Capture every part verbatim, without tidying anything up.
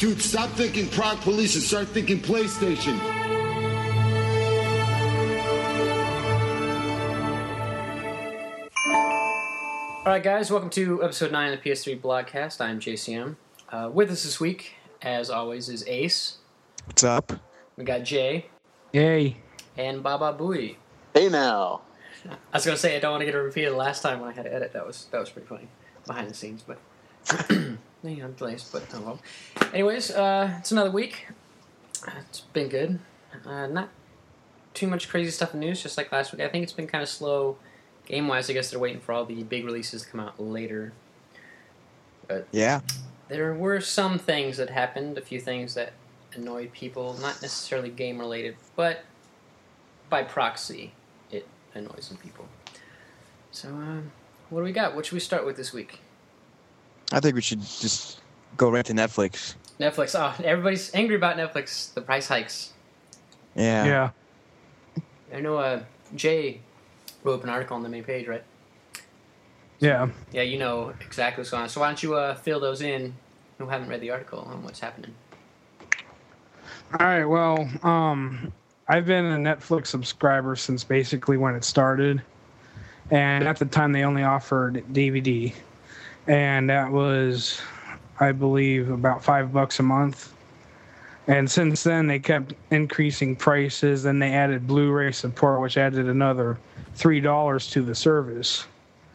Dude, stop thinking Prague Police and start thinking PlayStation. All right, guys, welcome to episode nine of the P S three Blogcast. I'm J C M. Uh, with us this week, as always, is Ace. What's up? We got Jay. Yay. And Baba Booey. Hey now. I was going to say, I don't want to get it repeated last time when I had to edit. That was that was pretty funny behind the scenes, but... you know, delays, but oh well. Anyways, uh, it's another week. Uh, it's been good. Uh, not too much crazy stuff in news, just like last week. I think it's been kind of slow game-wise. I guess they're waiting for all the big releases to come out later. But yeah. There were some things that happened, a few things that annoyed people, not necessarily game-related, but by proxy, it annoys some people. So, uh, what do we got? What should we start with this week? I think we should just go right to Netflix. Netflix. Oh, everybody's angry about Netflix. The price hikes. Yeah. Yeah. I know uh, Jay wrote up an article on the main page, right? Yeah. Yeah, you know exactly what's going on. So why don't you uh, fill those in who haven't read the article on what's happening? All right. Well, um, I've been a Netflix subscriber since basically when it started. And at the time, they only offered D V D. And that was, I believe, about five bucks a month. And since then, they kept increasing prices. Then they added Blu-ray support, which added another three dollars to the service.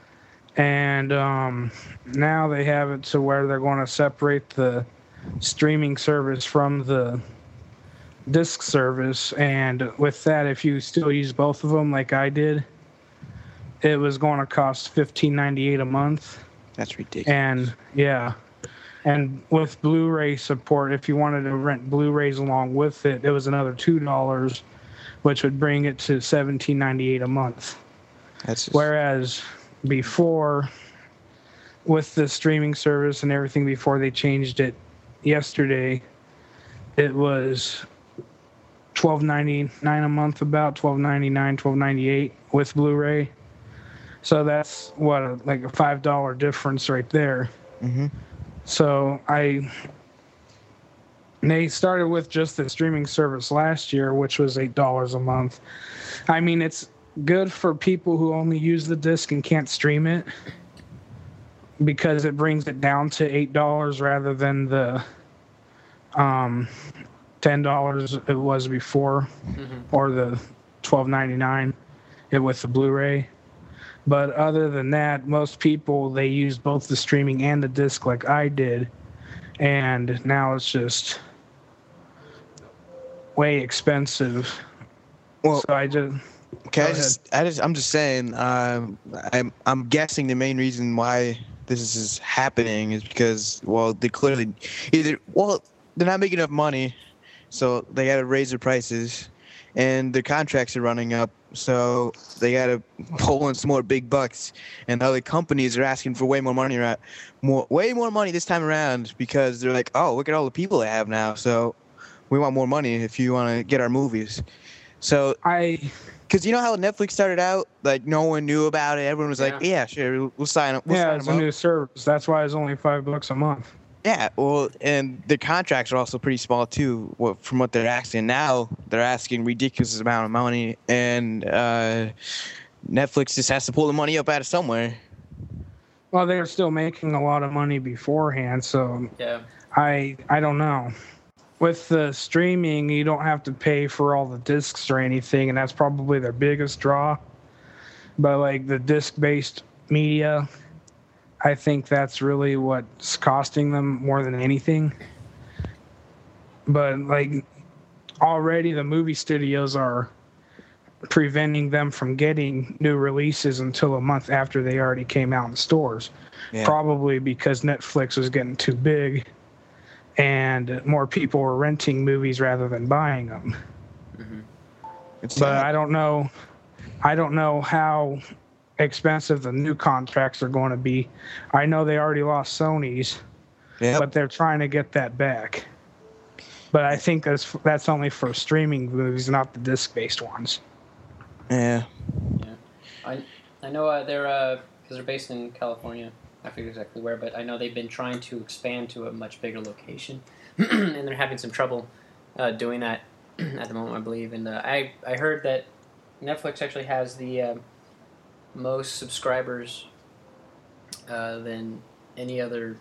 And um, now they have it to where they're going to separate the streaming service from the disc service. And with that, if you still use both of them like I did, it was going to cost fifteen ninety-eight a month. That's ridiculous. And yeah, and with Blu-ray support, if you wanted to rent Blu-rays along with it, it was another two dollars, which would bring it to seventeen ninety-eight a month. That's just... Whereas before, with the streaming service and everything, before they changed it yesterday, it was twelve ninety-nine a month, about twelve ninety-nine, twelve ninety-eight with Blu-ray. So that's what a, like a five dollar difference right there. Mm-hmm. So I they started with just the streaming service last year, which was eight dollars a month. I mean, it's good for people who only use the disc and can't stream it, because it brings it down to eight dollars rather than the um ten dollars it was before, mm-hmm. or the twelve ninety-nine it with the Blu-ray. But other than that, most people, they use both the streaming and the disc like I did. And now it's just way expensive. Well, so I just... Okay, I just, I just, I'm just saying, um, I'm, I'm guessing the main reason why this is happening is because, well, they clearly either, well, they're not making enough money, so they got to raise their prices, and their contracts are running up, so they got to pull in some more big bucks, and other companies are asking for way more money, right? More, way more money this time around, because they're like, oh, look at all the people they have now, so we want more money if you want to get our movies. So I, because you know how Netflix started out, like no one knew about it. Everyone was Yeah. like, "Yeah, sure, we'll sign up." We'll yeah, sign it's them a up. new service. That's why it's only five bucks a month. Yeah, well, and the contracts are also pretty small too. What from what they're asking now, they're asking ridiculous amount of money, and uh, Netflix just has to pull the money up out of somewhere. Well, they were still making a lot of money beforehand, so Yeah. I I don't know. With the streaming, you don't have to pay for all the discs or anything, and that's probably their biggest draw. But like the disc-based media, I think that's really what's costing them more than anything. But like already the movie studios are preventing them from getting new releases until a month after they already came out in stores. Yeah. Probably because Netflix was getting too big and more people were renting movies rather than buying them. Mm-hmm. It's But not- I don't know I don't know how expensive the new contracts are going to be. I know they already lost Sony's, Yep. but they're trying to get that back. But I think that's that's only for streaming movies, not the disc-based ones. Yeah. Yeah. I I know uh, they're uh because they're based in California. I forget exactly where, but I know they've been trying to expand to a much bigger location, and they're having some trouble uh, doing that at the moment, I believe. And uh, I I heard that Netflix actually has the uh, most subscribers uh, than any other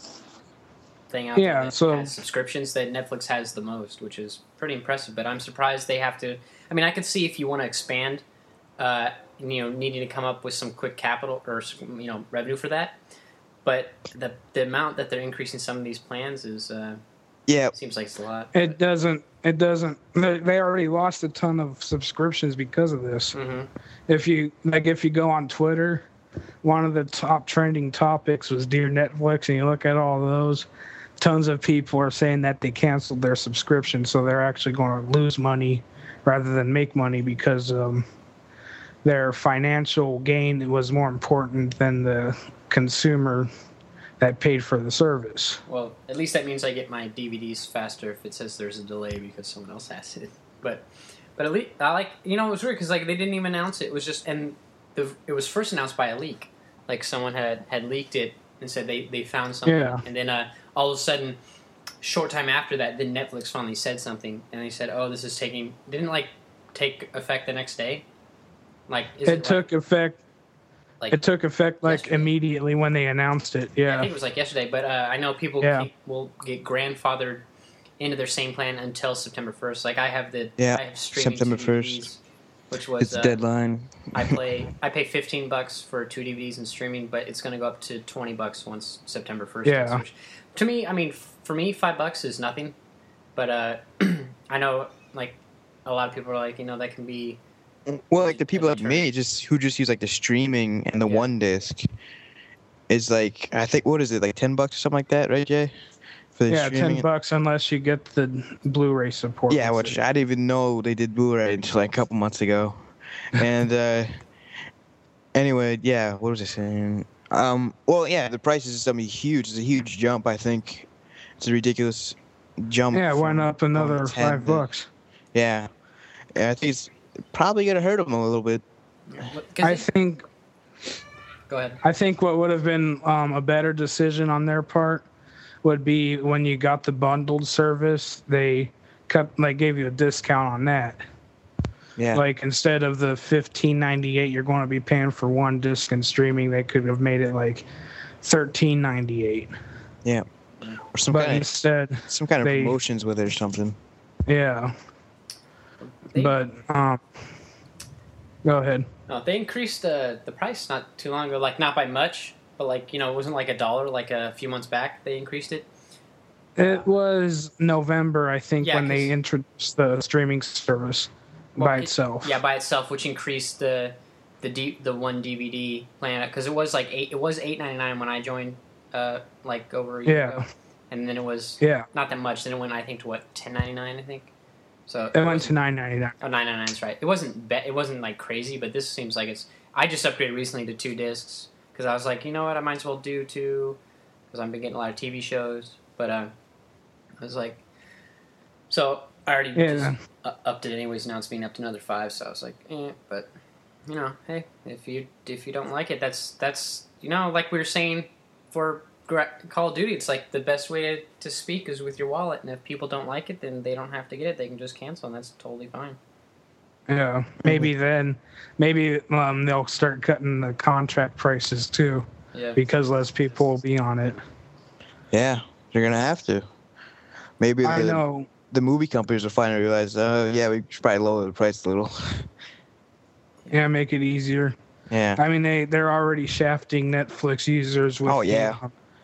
thing out Yeah, there that so- has subscriptions. That Netflix has the most, which is pretty impressive. But I'm surprised they have to. I mean, I could see if you want to expand, uh, you know, needing to come up with some quick capital or you know revenue for that. But the the amount that they're increasing some of these plans is uh, Yeah, seems like it's a lot. It doesn't. It doesn't. They they already lost a ton of subscriptions because of this. Mm-hmm. If you like, if you go on Twitter, one of the top trending topics was "Dear Netflix," and you look at all those, tons of people are saying that they canceled their subscription, so they're actually going to lose money rather than make money because um, their financial gain was more important than the consumer that paid for the service. Well, at least that means I get my D V Ds faster if it says there's a delay because someone else has it. But, but at least I like you know it was weird because like they didn't even announce it. It was just and the it was first announced by a leak. Like someone had, had leaked it and said they, they found something, Yeah. and then uh, all of a sudden, short time after that, then Netflix finally said something, and they said, "Oh, this is taking didn't like take effect the next day." Like is It, it took like, effect. like It took effect like yesterday? immediately when they announced it. I Yeah. think it was like yesterday, but uh, I know people Yeah. keep, will get grandfathered into their same plan until September first. Like I have the Yeah, I have streaming September two D V Ds, first. which was it's the uh, deadline. I play I pay fifteen bucks for two D V Ds and streaming, but it's going to go up to twenty bucks once September first. Yeah. hits, which, to me, I mean, f- for me, five bucks is nothing, but uh, I know like a lot of people are like, you know, that can be. Well, like the people like Return. me, just who just use like the streaming and the Yeah. one disc, is like I think what is it like ten bucks or something like that, right, Jay? For the Yeah, streaming. ten bucks unless you get the Blu-ray support. Yeah, with which it. I didn't even know they did Blu-ray until like a couple months ago. And uh, anyway, yeah, what was I saying? Um, well, yeah, the price is gonna be huge. It's a huge jump. I think it's a ridiculous jump. Yeah, it went from up another going ten five to- bucks. Yeah, yeah, I think it's probably gonna hurt them a little bit. 'Cause I it- think go ahead. I think what would have been um, a better decision on their part would be when you got the bundled service, they cut they gave you a discount on that. Yeah, Like instead of the fifteen ninety eight you're going to be paying for one disc and streaming, they could have made it like thirteen ninety eight. yeah, or some But kind of instead, some kind of they- promotions with it or something. yeah. They, But um, go ahead. no, they increased the the price not too long ago. Like not by much, but like you know, it wasn't like a dollar. Like a few months back, they increased it. It was November, I think, Yeah, when they 'cause- introduced the streaming service Well, by it- itself. Yeah, by itself, which increased the the D, the one D V D plan because it was like eight. It was eight ninety nine when I joined, uh, like over a year Yeah. ago, and then it was Yeah, not that much. Then it went, I think, to what ten ninety nine, I think. So it went wasn't- to nine ninety nine. oh nine ninety nine. That's right. It wasn't be, it wasn't like crazy, but this seems like it's. I just upgraded recently to two discs because I was like, you know what, I might as well do two because I've been getting a lot of T V shows. But uh, I was like, so I already Yeah. just uh, upped it anyways. Now it's being up to another five. So I was like, eh. But you know, hey, if you if you don't like it, that's that's you know, like we were saying for Gra- Call of Duty, it's like the best way to, to speak is with your wallet, and if people don't like it, then they don't have to get it. They can just cancel, and that's totally fine. Yeah, maybe then, maybe um, they'll start cutting the contract prices too, Yeah. because less people will be on it. Yeah, they're gonna have to. Maybe I the, know. the movie companies will finally realize, oh yeah, we should probably lower the price a little. Yeah, make it easier. Yeah. I mean, they they're already shafting Netflix users with. Oh, yeah.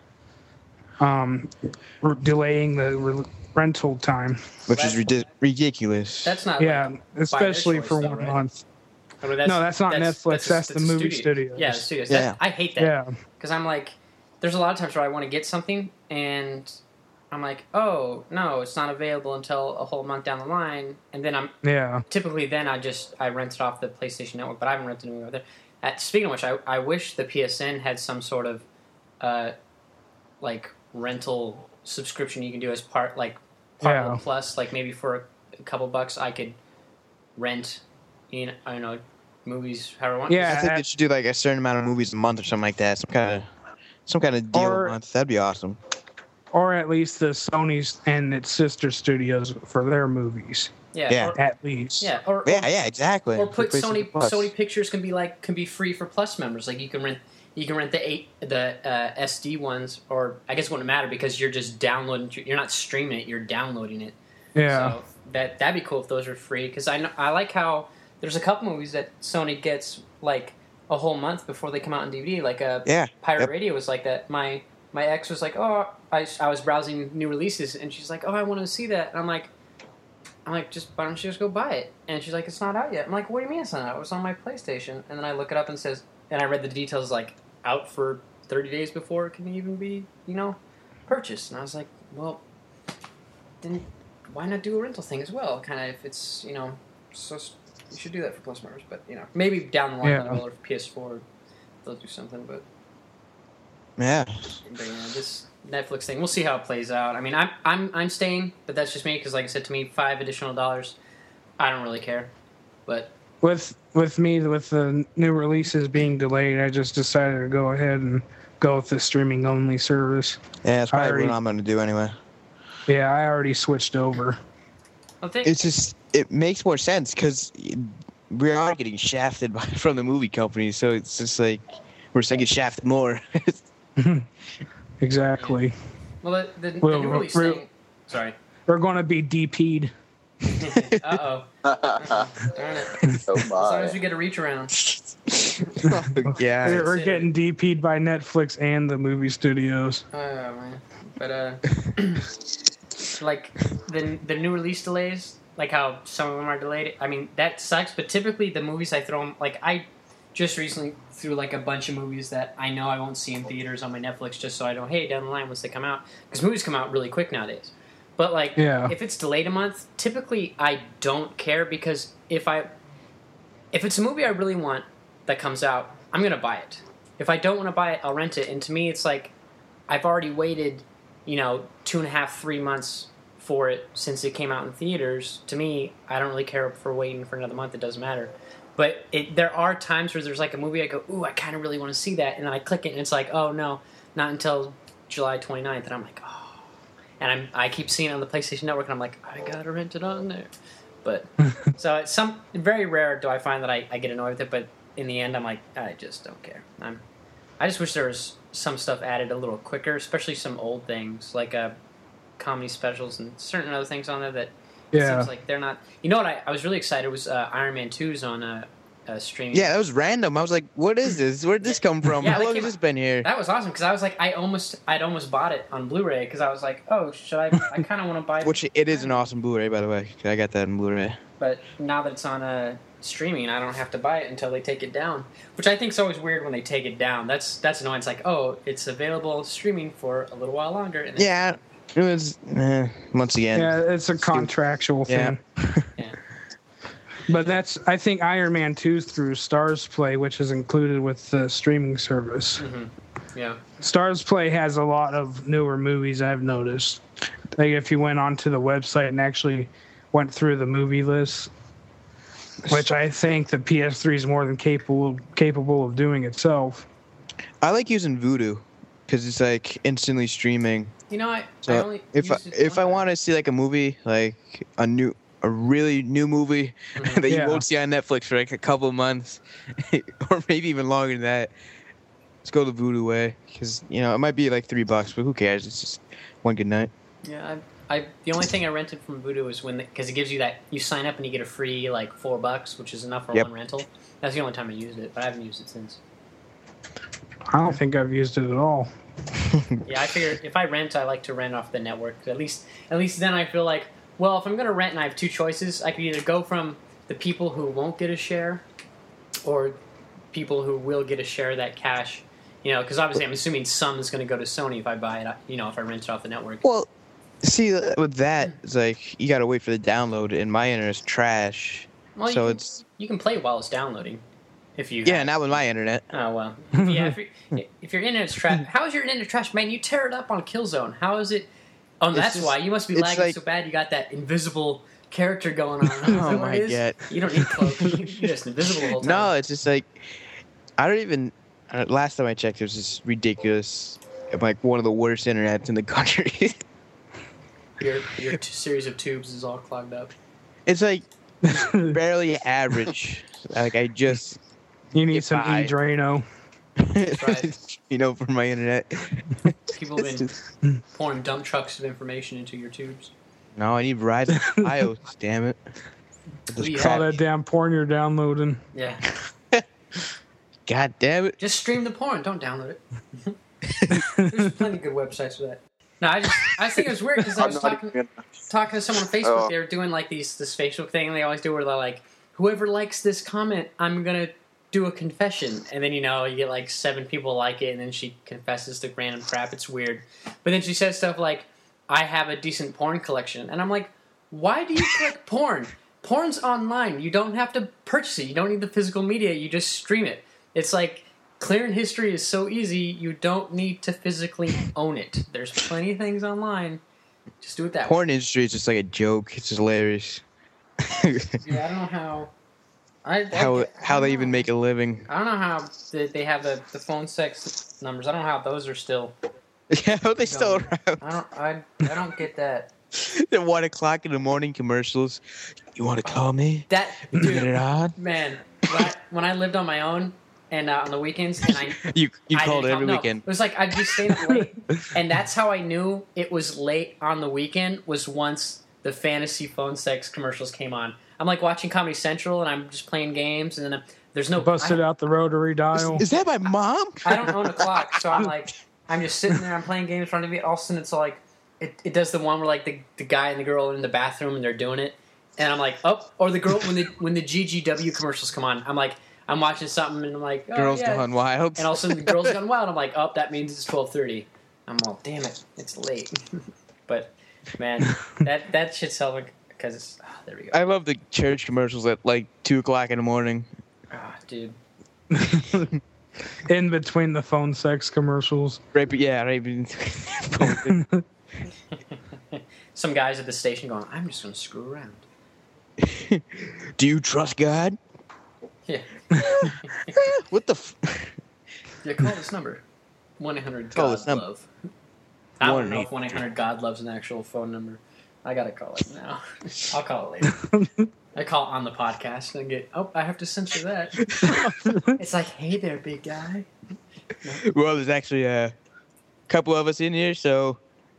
Um, r- delaying the re- rental time. Which is ridi- ridiculous. That's not. Yeah, Like, especially choice, for though, one right? month. I mean, that's, No, that's not Netflix, that's the movie studios. Yeah, the studios. Yeah. That, I hate that Yeah, because I'm like, there's a lot of times where I want to get something and I'm like, oh no, it's not available until a whole month down the line, and then I'm yeah, typically then I just I rent it off the PlayStation Network, but I haven't rented it over there. At, speaking of which, I I wish the P S N had some sort of, uh, like rental subscription you can do as part like part of Yeah. the plus, like maybe for a, a couple bucks I could rent, you know, I don't know, movies however I want. Yeah. I think they should do like a certain amount of movies a month or something like that. Some kind of some kind of deal Or- a month. That'd be awesome. Or at least the Sony's and its sister studios for their movies. Yeah. Yeah. Or, At least. yeah. Or, Yeah, or, yeah, exactly. or put Replace it Sony with Plus. Sony Pictures can be like can be free for Plus members. Like you can rent you can rent the eight the uh, S D ones, or I guess it wouldn't matter because you're just downloading. You're not streaming it. You're downloading it. Yeah. So that that'd be cool if those were free. Because I know, I like how there's a couple movies that Sony gets like a whole month before they come out on D V D. Like a Yeah. Pirate Yep. Radio was like that. My my ex was like, oh, I, I was browsing new releases, and she's like, oh, I want to see that. And I'm like, I'm like, just why don't you just go buy it? And she's like, it's not out yet. I'm like, what do you mean it's not out? It was on my PlayStation. And then I look it up and it says, and I read the details like out for thirty days before it can even be, you know, purchased. And I was like, well, then why not do a rental thing as well? Kind of if it's, you know, so you should do that for Plus members. But you know, maybe down the line Yeah. they will, or for P S four they'll do something. But Yeah. but yeah, this Netflix thing, we'll see how it plays out. I mean, I'm I'm I'm staying, but that's just me because, like I said, to me, five additional dollars, I don't really care. But With with me, with the new releases being delayed, I just decided to go ahead and go with the streaming only service. Yeah, that's probably I already- what I'm going to do anyway. Yeah, I already switched over. I think It's just, it makes more sense because we are getting shafted by, from the movie companies. So it's just like, we're saying get shafted more. Exactly. well, the, the, Well, the new release re- thing. Sorry. We're going to be D P'd. Uh oh. Darn it. As Oh long as we my. get a reach around. yeah. We're, we're it. getting D P'd by Netflix and the movie studios. Oh man. But uh, like the the new release delays, like how some of them are delayed. I mean that sucks. But typically the movies I throw 'em- like I just recently threw like a bunch of movies that I know I won't see in theaters on my Netflix just so I don't hate down the line once they come out, because movies come out really quick nowadays. But like Yeah. if it's delayed a month, typically I don't care, because if I if it's a movie I really want that comes out, I'm gonna buy it. If I don't want to buy it, I'll rent it. And to me, it's like I've already waited, you know, two and a half, three months for it since it came out in theaters. To me, I don't really care for waiting for another month. It doesn't matter. But it, there are times where there's like a movie I go, ooh, I kind of really want to see that. And then I click it and it's like, oh, no, not until July twenty-ninth. And I'm like, oh. And I'm, I keep seeing it on the PlayStation Network and I'm like, I got to rent it on there. But so it's some very rare do I find that I, I get annoyed with it. But in the end, I'm like, I just don't care. I'm, I just wish there was some stuff added a little quicker, especially some old things like uh, comedy specials and certain other things on there that it Yeah. seems like they're not. You know what? I, I was really excited was uh, Iron Man two's on uh, uh, streaming. Yeah, that was random. I was like, what is this? Where'd this come from? Yeah, How that long came has this out- been here? That was awesome because I was like, I almost, I'd almost bought it on Blu-ray because I was like, oh, should I? I kind of want to buy it. Which, it is an awesome Blu-ray, by the way. I got that in Blu-ray. But now that it's on uh, streaming, I don't have to buy it until they take it down, which I think is always weird when they take it down. That's that's annoying. It's like, oh, it's available streaming for a little while longer. And then- Yeah, it was, eh, once again. Yeah, it's a contractual Yeah. thing. Yeah. But that's, I think Iron Man two's through Stars Play, which is included with the streaming service. Mhm. Yeah. Stars Play has a lot of newer movies, I've noticed. Like if you went onto the website and actually went through the movie list, which I think the P S three is more than capable capable of doing itself. I like using Vudu because it's like instantly streaming. You know, I, So I only if I, used it if I one want to see like a movie, like a new, a really new movie Mhm. that you Yeah. won't see on Netflix for like a couple of months, or maybe even longer than that, let's go the Vudu way because you know it might be like three bucks, but who cares? It's just one good night. time. Yeah, I, I the only thing I rented from Vudu was when because it gives you that you sign up and you get a free like four bucks, which is enough for Yep. one rental. That's the only time I used it, but I haven't used it since. I don't think I've used it at all. Yeah, I figure if I rent, I like to rent off the network. At least, at least then I feel like, well, if I'm going to rent and I have two choices, I could either go from the people who won't get a share, or people who will get a share of that cash. You know, because obviously I'm assuming some is going to go to Sony if I buy it. You know, if I rent it off the network. Well, see uh, with that, it's like you gotta wait for the download, and my internet's trash. Well, you so can, it's you can play while it's downloading. If you yeah, not with my internet. Oh well, yeah. If, you're, if your internet's trash, how is your internet trash, man? You tear it up on Killzone. How is it? Oh, It's that's just- why you must be it's lagging like- so bad. You got that invisible character going on. Is that Oh what my it is? God. You don't need cloak. You're just invisible the whole time. No, it's just like I don't even. Uh, last time I checked, it was just ridiculous. Like one of the worst internets in the country. Your your t- series of tubes is all clogged up. It's like barely average. Like I just You need get some by. E-Drano. right. You know, for my internet. People have It's been just- pouring dump trucks of information into your tubes. No, I need Verizon iOS. Damn it. What This do you It's all crap. that damn porn you're downloading. Yeah. God damn it. Just stream the porn. Don't download it. There's plenty of good websites for that. No, I just I think it was weird because I I'm was not talking even talking to someone on Facebook. Oh. They were doing like these this Facebook thing they always do where they're like, whoever likes this comment, I'm gonna do a confession. And then you know you get like seven people like it, and then she confesses to random crap. It's weird. But then she says stuff like, I have a decent porn collection, and I'm like, why do you click porn? Porn's online. You don't have to purchase it. You don't need the physical media. You just stream it. It's like clearing history is so easy. You don't need to physically own it. There's plenty of things online. Just do it that way. Porn industry is just like a joke. It's just hilarious. Yeah, I don't know how. I, I how I how don't they know. even make a living. I don't know how they, they have the, the phone sex numbers. I don't know how those are still. Yeah, how they still Going. around. I don't. I I don't get that. The one o'clock in the morning commercials. You want to call me? That You get dude, it on? man. When I, when I lived on my own and uh, on the weekends, and I You you I called didn't every call- no, weekend. It was like I'd be staying up late, and that's how I knew it was late on the weekend. Was once the fantasy phone sex commercials came on. I'm like watching Comedy Central, and I'm just playing games, and then uh, there's no Busted I, out the rotary dial. Is that my mom? I don't own a clock, so I'm like, I'm just sitting there, I'm playing games in front of me. All of a sudden, it's like, it, it does the one where like the, the guy and the girl are in the bathroom and they're doing it, and I'm like, oh, or the girl when the when the G G W commercials come on, I'm like, I'm watching something and I'm like, oh, Girls yeah. Gone Wild. And all of a sudden the girl's gone wild. I'm like, oh, that means it's twelve thirty. I'm all, damn it, it's late. But man, that that shit's hella because it's oh, there we go. I love the church commercials at like two o'clock in the morning. Ah, dude. In between the phone sex commercials. Right, but yeah, right. between- Some guys at the station going, I'm just gonna screw around. Do you trust God? Yeah. What the? F- Yeah, call this number. one eight hundred Call God this number. Love. I don't one know eight- if one eight hundred God Love's an actual phone number. I gotta call it now. I'll call it later. I call on the podcast and get, oh, I have to censor that. It's like, hey there, big guy. Well, there's actually a couple of us in here, so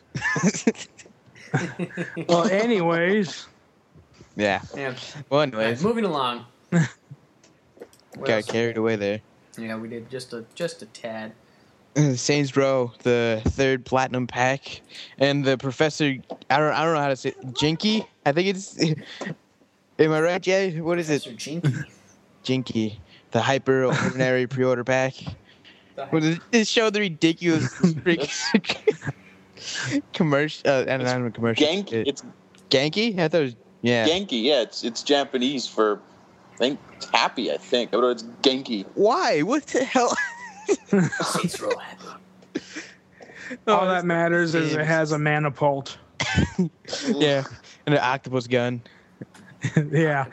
Well, anyways, yeah. Yeah. Well, All right, anyways, moving along. What got else? carried away there. Yeah, we did just a just a tad. Saints Row, the third platinum pack, and the professor. I don't. I don't know how to say it. Jinky. I think it's. Am I right, Jay? What is it? Professor Jinky. Jinky, the hyper ordinary pre-order pack. The Well, it- it showed the ridiculous freaking commercial. Uh, and not even commercial. Gank. It- It's Genki? I thought it was. Yeah. Genki. Yeah, it's it's Japanese for, I think, it's happy. I think. Oh, no, it's Genki. Why? What the hell? Saints Row happy. all that matters is it has a manipult. Yeah, and an octopus gun. Yeah.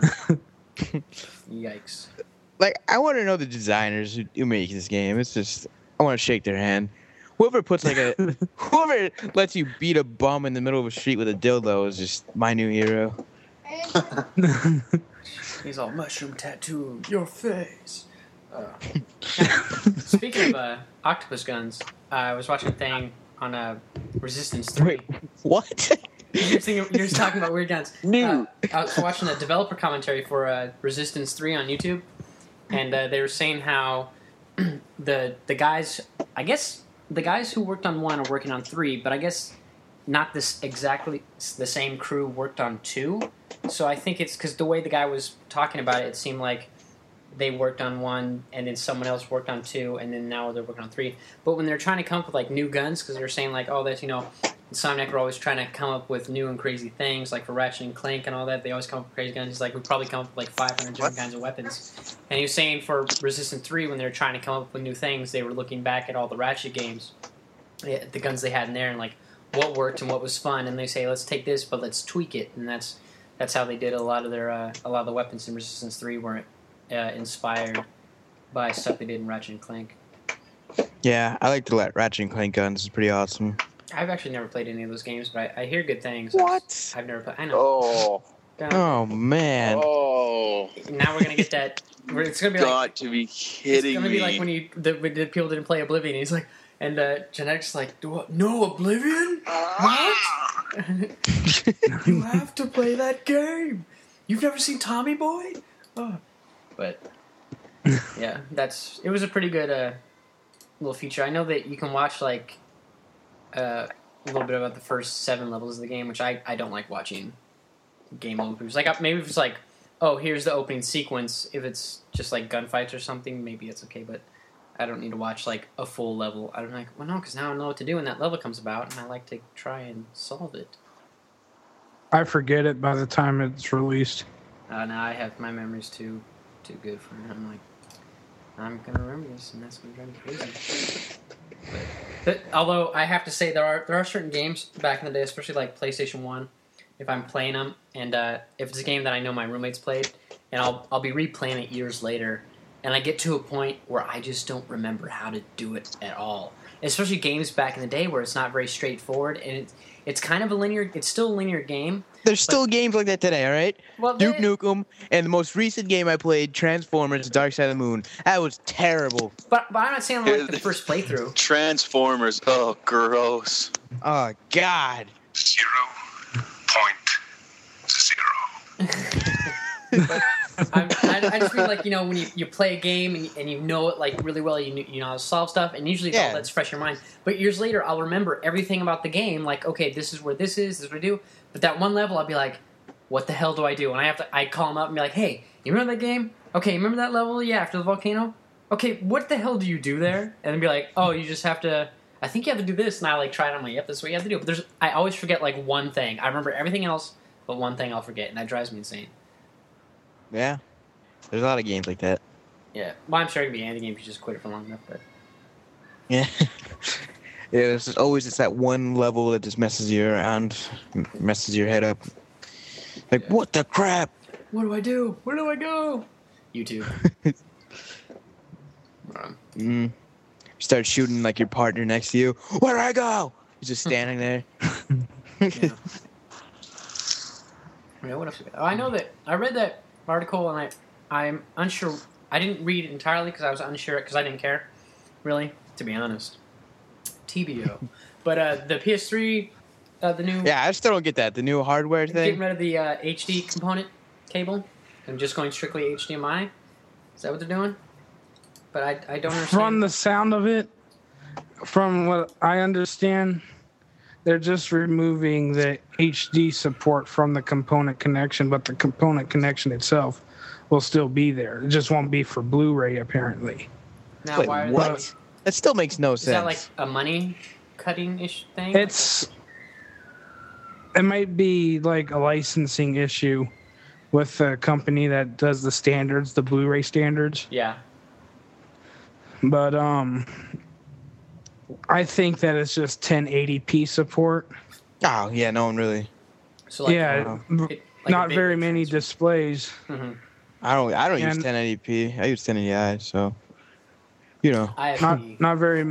Yikes. Like, I want to know the designers who, who make this game. It's just, I want to shake their hand. Whoever puts like a, whoever lets you beat a bum in the middle of a street with a dildo is just my new hero. He's all mushroom tattoo your face. Uh, speaking of uh, octopus guns, uh, I was watching a thing on uh, Resistance three. Wait, what? You're, thinking, you're just talking about weird guns. New. Uh, I was watching a developer commentary for uh, Resistance three on YouTube, and uh, they were saying how the the guys, I guess the guys who worked on one are working on three, but I guess not this exactly the same crew worked on two. So I think it's because the way the guy was talking about it, it seemed like they worked on one, and then someone else worked on two, and then now they're working on three. But when they're trying to come up with like new guns, because they're saying like, oh, that's, you know, Insomniac are always trying to come up with new and crazy things, like for Ratchet and Clank and all that. They always come up with crazy guns. He's like, we probably come up with like five hundred different What? kinds of weapons. And he was saying for Resistance three, when they were trying to come up with new things, they were looking back at all the Ratchet games, yeah, the guns they had in there, and like what worked and what was fun. And they say, let's take this, but let's tweak it. And that's that's how they did a lot of their uh, a lot of the weapons in Resistance three were uh, inspired by stuff they did in Ratchet and Clank. Yeah, I like the La- Ratchet and Clank guns. It's pretty awesome. I've actually never played any of those games, but I, I hear good things. What? I've never played. I know. Oh, Don't- Oh man. oh, Now we're gonna get that. we're- It's gonna be like. got to be It's kidding gonna me. be like when you the, when the people didn't play Oblivion. He's like, and uh, Genetic's like, "Do what? No Oblivion? What? You have to play that game. You've never seen Tommy Boy? Oh. But yeah, that's it was a pretty good uh, little feature. I know that you can watch like uh, a little bit about the first seven levels of the game, which I, I don't like watching game openers. Like maybe if it's like, oh, here's the opening sequence. If it's just like gunfights or something, maybe it's okay. But I don't need to watch like a full level. I'm like, well, no, because now I know what to do when that level comes about, and I like to try and solve it. I forget it by the time it's released. Uh, now I have my memories too too good for it. I'm like, I'm gonna remember this, and that's gonna drive me crazy. But, but although I have to say there are there are certain games back in the day, especially like PlayStation One, if I'm playing them, and uh, if it's a game that I know my roommates played, and I'll I'll be replaying it years later, and I get to a point where I just don't remember how to do it at all. Especially games back in the day where it's not very straightforward, and it's it's kind of a linear. It's still a linear game. There's still games like that today, all right? Well, Duke they- Nukem, and the most recent game I played, Transformers: Dark Side of the Moon. That was terrible. But but I'm not saying like the first playthrough. Transformers. Oh, gross. Oh God. Zero point zero. I'm, I, I just feel like, you know, when you, you play a game and you, and you know it like really well, you kn- you know how to solve stuff, and usually it's all Yeah. that's fresh in your mind. But years later, I'll remember everything about the game. Like, okay, this is where this is, this is what I do. But that one level, I'll be like, what the hell do I do? And I have to, I call them up and be like, hey, you remember that game? Okay, you remember that level? Yeah, after the volcano. Okay, what the hell do you do there? And then be like, oh, you just have to. I think you have to do this. And I like try it. I'm like, yep, this is what you have to do. But there's, I always forget like one thing. I remember everything else, but one thing I'll forget, and that drives me insane. Yeah. There's a lot of games like that. Yeah, well, I'm sure it can be any game if you just quit it for long enough. But Yeah. Yeah, there's just always just that one level that just messes you around, m- messes your head up. Like, Yeah. what the crap? what do I do? Where do I go? YouTube. um, Mm. Start shooting like your partner next to you. Where do I go? He's just standing there. yeah. Yeah, what else? we got? Oh, I know that I read that article, and I I'm unsure. I didn't read it entirely because I was unsure because I didn't care, really, to be honest. T B O. But uh, the P S three, uh, the new Yeah, I still don't get that. The new hardware getting thing. rid of the uh, H D component cable and just going strictly H D M I. Is that what they're doing? But I I don't understand. From the sound of it, from what I understand, they're just removing the H D support from the component connection, but the component connection itself will still be there. It just won't be for Blu-ray, apparently. now, Wait, why are what? They, That still makes no is sense. that like a money cutting ish thing? It's it might be like a licensing issue with the company that does the standards, the Blu-ray standards. yeah. But um, I think that it's just ten eighty p support. Oh yeah, no one really. So like, yeah, uh, it- like a not big very many transfer. displays. Mhm. I don't. I don't use And- ten eighty p. I use ten eighty i. So, you know. I have Not the- not very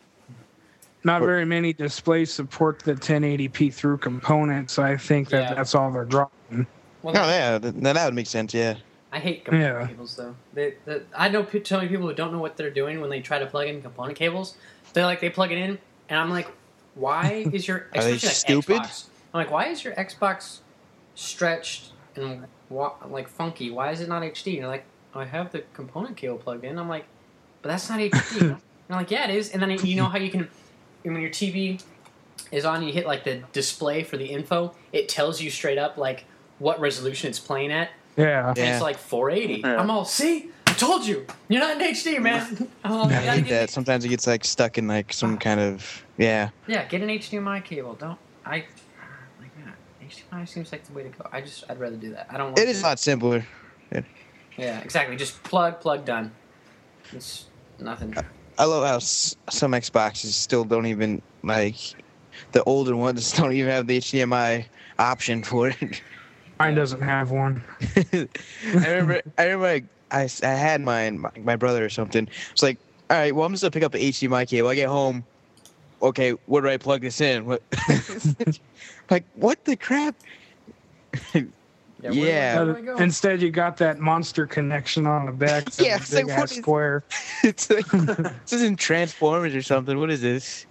not Or- very many displays support the ten eighty p through components. I think that Yeah. that's all they're dropping. well, Oh yeah, th- that that would make sense. Yeah. I hate component Yeah. cables though. They, they, I know pe- so many people who don't know what they're doing when they try to plug in component cables. They like they plug it in, and I'm like, why is your Are they especially like stupid? Xbox? I'm like, why is your Xbox stretched and wa- like funky? Why is it not H D? And they're like, I have the component cable plugged in. I'm like, but that's not H D. And I'm like, yeah, it is. And then you know how you can, when your T V is on, you hit like the display for the info. It tells you straight up like what resolution it's playing at. Yeah. And Yeah. it's like four eighty. Yeah. I'm all, see? I told you. You're not in H D, man. I'm all, I you gotta hate get- that. Sometimes it gets like stuck in like some kind of yeah. Yeah, get an H D M I cable. Don't. I. Like, yeah, H D M I seems like the way to go. I just, I'd rather do that. I don't want It is a lot simpler. Yeah, exactly. Just plug, plug, done. It's nothing. I love how s- some Xboxes still don't even like the older ones don't even have the H D M I option for it. Mine doesn't have one. I remember, I remember, I, I, I had mine, my, my brother or something. It's like all right, well, I'm just gonna pick up the H D M I cable. I get home. Okay, where do I plug this in? What? Like, what the crap? Yeah. where do I- Yeah. where do I go? Instead, you got that monster connection on the back. That's Yeah, a it's like, big what ass is- square. It's like this isn't Transformers or something. What is this?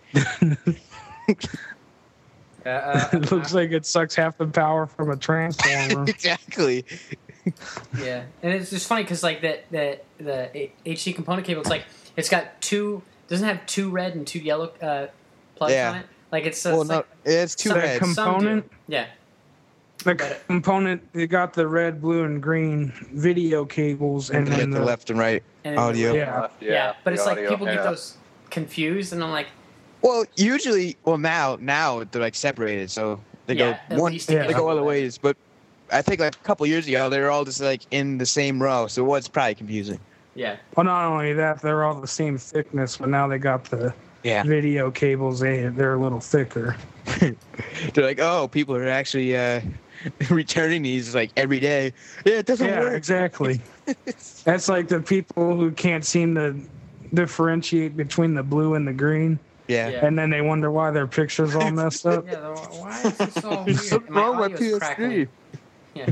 Uh, uh, It looks like it sucks half the power from a transformer. Exactly. Yeah, and it's just funny because like the the the H D component cable, it's like it's got two doesn't have two red and two yellow uh, plugs Yeah. on it. Like it's, Well, it's no, like it's two some- heads. com- some do. Component? Yeah, The But- component, you got the red, blue, and green video cables, and And then the the, left and right and then audio. the- Yeah. yeah, but the it's like audio, people yeah. get those confused, and I'm like, Well, usually, well now now they're like separated, so they yeah, go at one, least yeah. they go other ways. But I think like a couple years ago they were all just like in the same row, so it was probably confusing. Yeah, well, not only that, they're all the same thickness, but now they got the Yeah, video cables. They they're a little thicker. they're like, oh, people are actually uh, returning these like every day. Yeah, it doesn't Yeah, work. exactly. That's like the people who can't seem to differentiate between the blue and the green, Yeah. Yeah. and then they wonder why their picture's all messed up. yeah. the- Why is this all weird? Something And my wrong with audio's P S three. crackling. Yeah,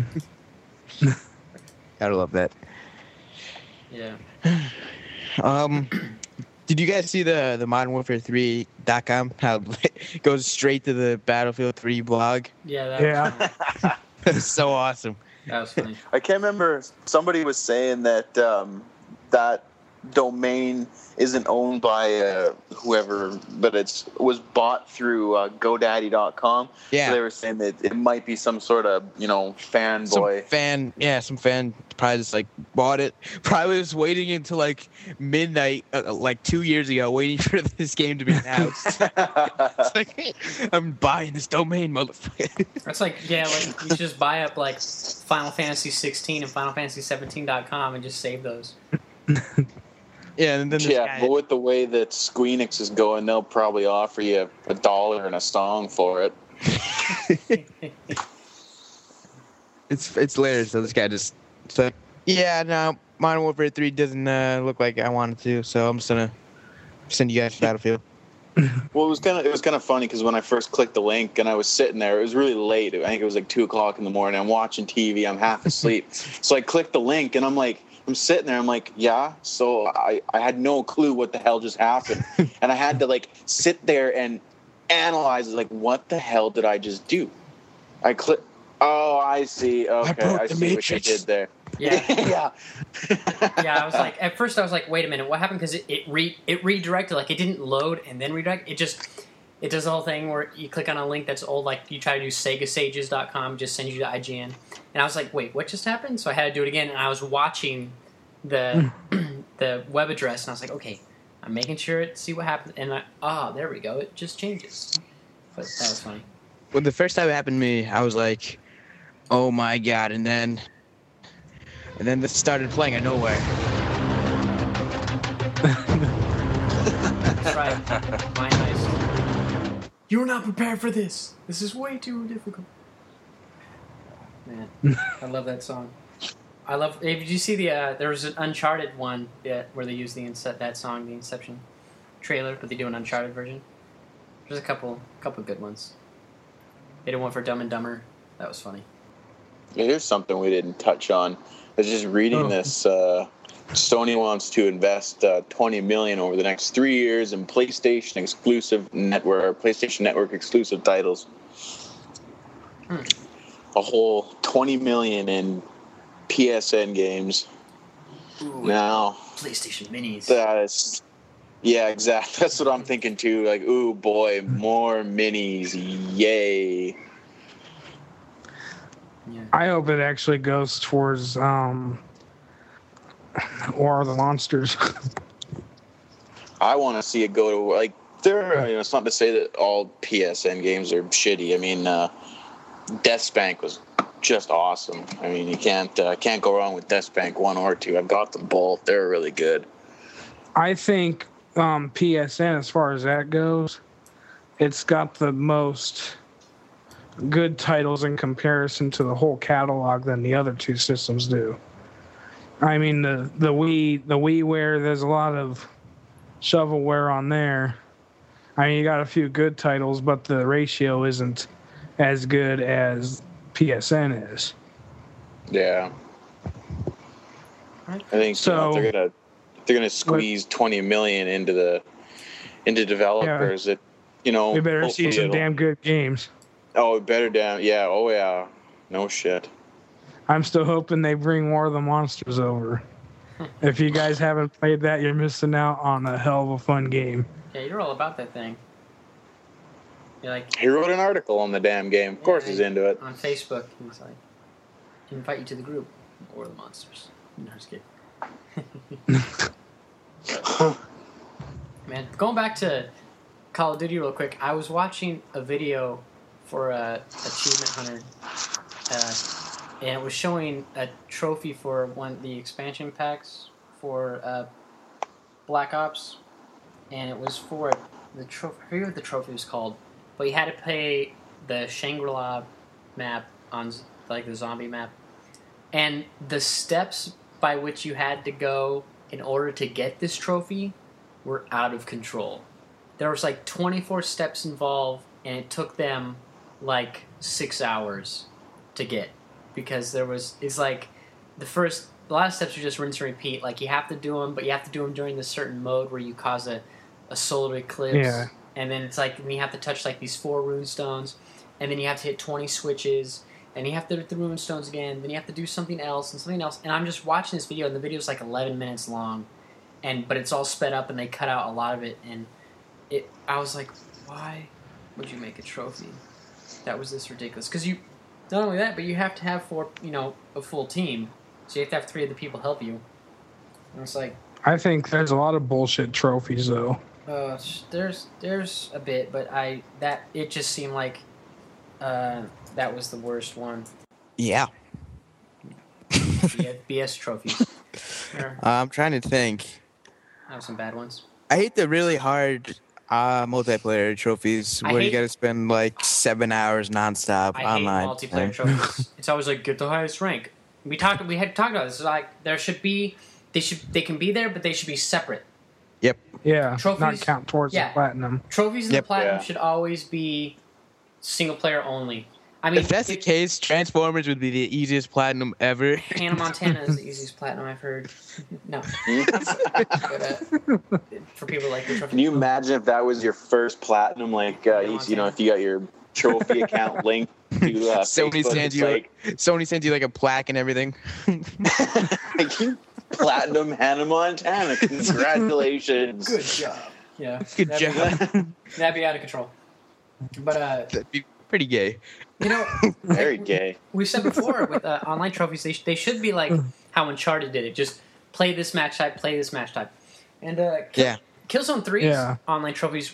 Gotta love that. yeah. Um, did you guys see the the Modern Warfare three dot com? How it goes straight to the Battlefield three blog. Yeah, that Yeah. was funny. That's so awesome. That was funny. I can't remember. Somebody was saying that um, that domain isn't owned by uh, whoever, but it's was bought through uh, GoDaddy dot com. Yeah. So they were saying that it might be some sort of you know Some fanboy. fan, yeah, some fan probably just like bought it. Probably was waiting until like midnight, uh, like two years ago, waiting for this game to be announced. It's like, I'm buying this domain, motherfucker. That's like, yeah, like you should just buy up like Final Fantasy sixteen and Final Fantasy seventeen dot com and just save those. Yeah, and then this Yeah, guy, but with the way that Squeenix is going, they'll probably offer you a dollar and a song for it. it's it's hilarious. So this guy just, it's like, yeah, no, Modern Warfare three doesn't uh, look like I wanted to, so I'm just gonna send you guys to Battlefield. Well, it was kind of it was kind of funny because when I first clicked the link and I was sitting there, it was really late. I think it was like two o'clock in the morning. I'm watching T V. I'm half asleep, so I clicked the link and I'm like, I'm sitting there. I'm like, yeah. So I I had no clue what the hell just happened, and I had to like sit there and analyze like, what the hell did I just do? I click. Oh, I see. Okay, broke I, the see what you Matrix. did there. Yeah, yeah. yeah. I was like, at first I was like, wait a minute, what happened? Because it it, re- it redirected, like it didn't load and then redirect. It just it does the whole thing where you click on a link that's old, like you try to do Sega Sages dot com, just sends you to I G N, and I was like, wait, what just happened? So I had to do it again, and I was watching the the web address, and I was like, okay, I'm making sure it see what happened, and I, ah, there we go, it just changes. But that was funny. When the first time it happened to me, I was like, oh my god, and then and then this started playing out of nowhere. That's right, Mine Heist. You were not prepared for this. This is way too difficult. Man, I love that song. I love. Hey, did you see the? Uh, there was an Uncharted one that, where they use the inset that song, the Inception trailer, but they do an Uncharted version. There's a couple, couple good ones. They did one for Dumb and Dumber. That was funny. Yeah, here's something we didn't touch on. I was just reading Oh. this. Uh, Sony wants to invest uh, twenty million dollars over the next three years in PlayStation exclusive network, PlayStation Network exclusive titles. Hmm. A whole twenty million dollars in P S N games. Ooh, Now PlayStation Minis. that is, yeah, exactly. That's what I'm thinking too. Like, ooh boy, more minis, yay! Yeah. I hope it actually goes towards um, War of the Monsters. I want to see it go to like there. You know, it's not to say that all P S N games are shitty. I mean, uh, Deathspank was just awesome. I mean, you can't uh, can't go wrong with Deathspank one or two. I've got them both. They're really good. I think um, P S N, as far as that goes, it's got the most good titles in comparison to the whole catalog than the other two systems do. I mean, the the Wii, the WiiWare, there's a lot of shovelware on there. I mean, you got a few good titles, but the ratio isn't as good as P S N is. Yeah. I think So- you know, they're gonna they're gonna squeeze twenty million into the into developers. That you know, We better see hopefully some it'll- damn good games. Oh, better down. Yeah. Oh yeah. No shit. I'm still hoping they bring War of the Monsters over. If you guys haven't played that, you're missing out on a hell of a fun game. Yeah, you're all about that thing. You're like He wrote an article on the damn game. Of course, Yeah, he's into it. on Facebook. He's like, invite you to the group or the monsters. No, just kidding. Man, going back to Call of Duty real quick, I was watching a video for uh, Achievement Hunter, uh, and it was showing a trophy for one of the expansion packs for uh, Black Ops, and it was for the trophy. I forget what the trophy was called, but you had to play the Shangri-La map on like the zombie map, and the steps by which you had to go in order to get this trophy were out of control. There was like twenty-four steps involved, and it took them like six hours to get, because there was it's like the first a lot of steps are just rinse and repeat. Like you have to do them, but you have to do them during this certain mode where you cause a, a solar eclipse, Yeah. and then it's like and you have to touch like these four rune stones, and then you have to hit twenty switches, and you have to hit the rune stones again. Then you have to do something else and something else. And I'm just watching this video, and the video's like eleven minutes long, and but it's all sped up, and they cut out a lot of it, and it. I was like, why would you make a trophy that was this ridiculous? Because you, not only that, but you have to have four, you know, a full team, so you have to have three of the people help you. And it's like, I think there's a lot of bullshit trophies, though. uh, there's there's a bit, but I that it just seemed like uh, that was the worst one. Yeah. B- B S trophies. There Uh, I'm trying to think. have some bad ones. I hate the really hard uh, multiplayer trophies I where you hate- got to spend like seven hours nonstop I online. hate multiplayer trophies. It's always like get the highest rank. We talked. We had talked about this. It's like there should be. They should. They can be there, but they should be separate. Yep. Yeah, Trophies- not count towards yeah. the platinum. Trophies in Yep. the platinum Yeah. should always be single player only. I mean, If that's the it- case, Transformers would be the easiest platinum ever. Hannah Montana is the easiest platinum I've heard. No, but, uh, for people like the trophy. Can you imagine if that was your first platinum? Like, uh, you, you know, if you got your trophy account linked to uh, Sony Facebook, sends it's you like, Sony sends you like a plaque and everything. like you platinum Hannah Montana. Congratulations. Good job. Yeah, Good that'd job. Be, that'd be out of control. But uh, That'd be pretty gay. you know, Very gay. we said before with uh, online trophies, they, sh- they should be like how Uncharted did it. Just play this match type, play this match type. And uh, Kill- Yeah. Killzone three's Yeah. online trophies,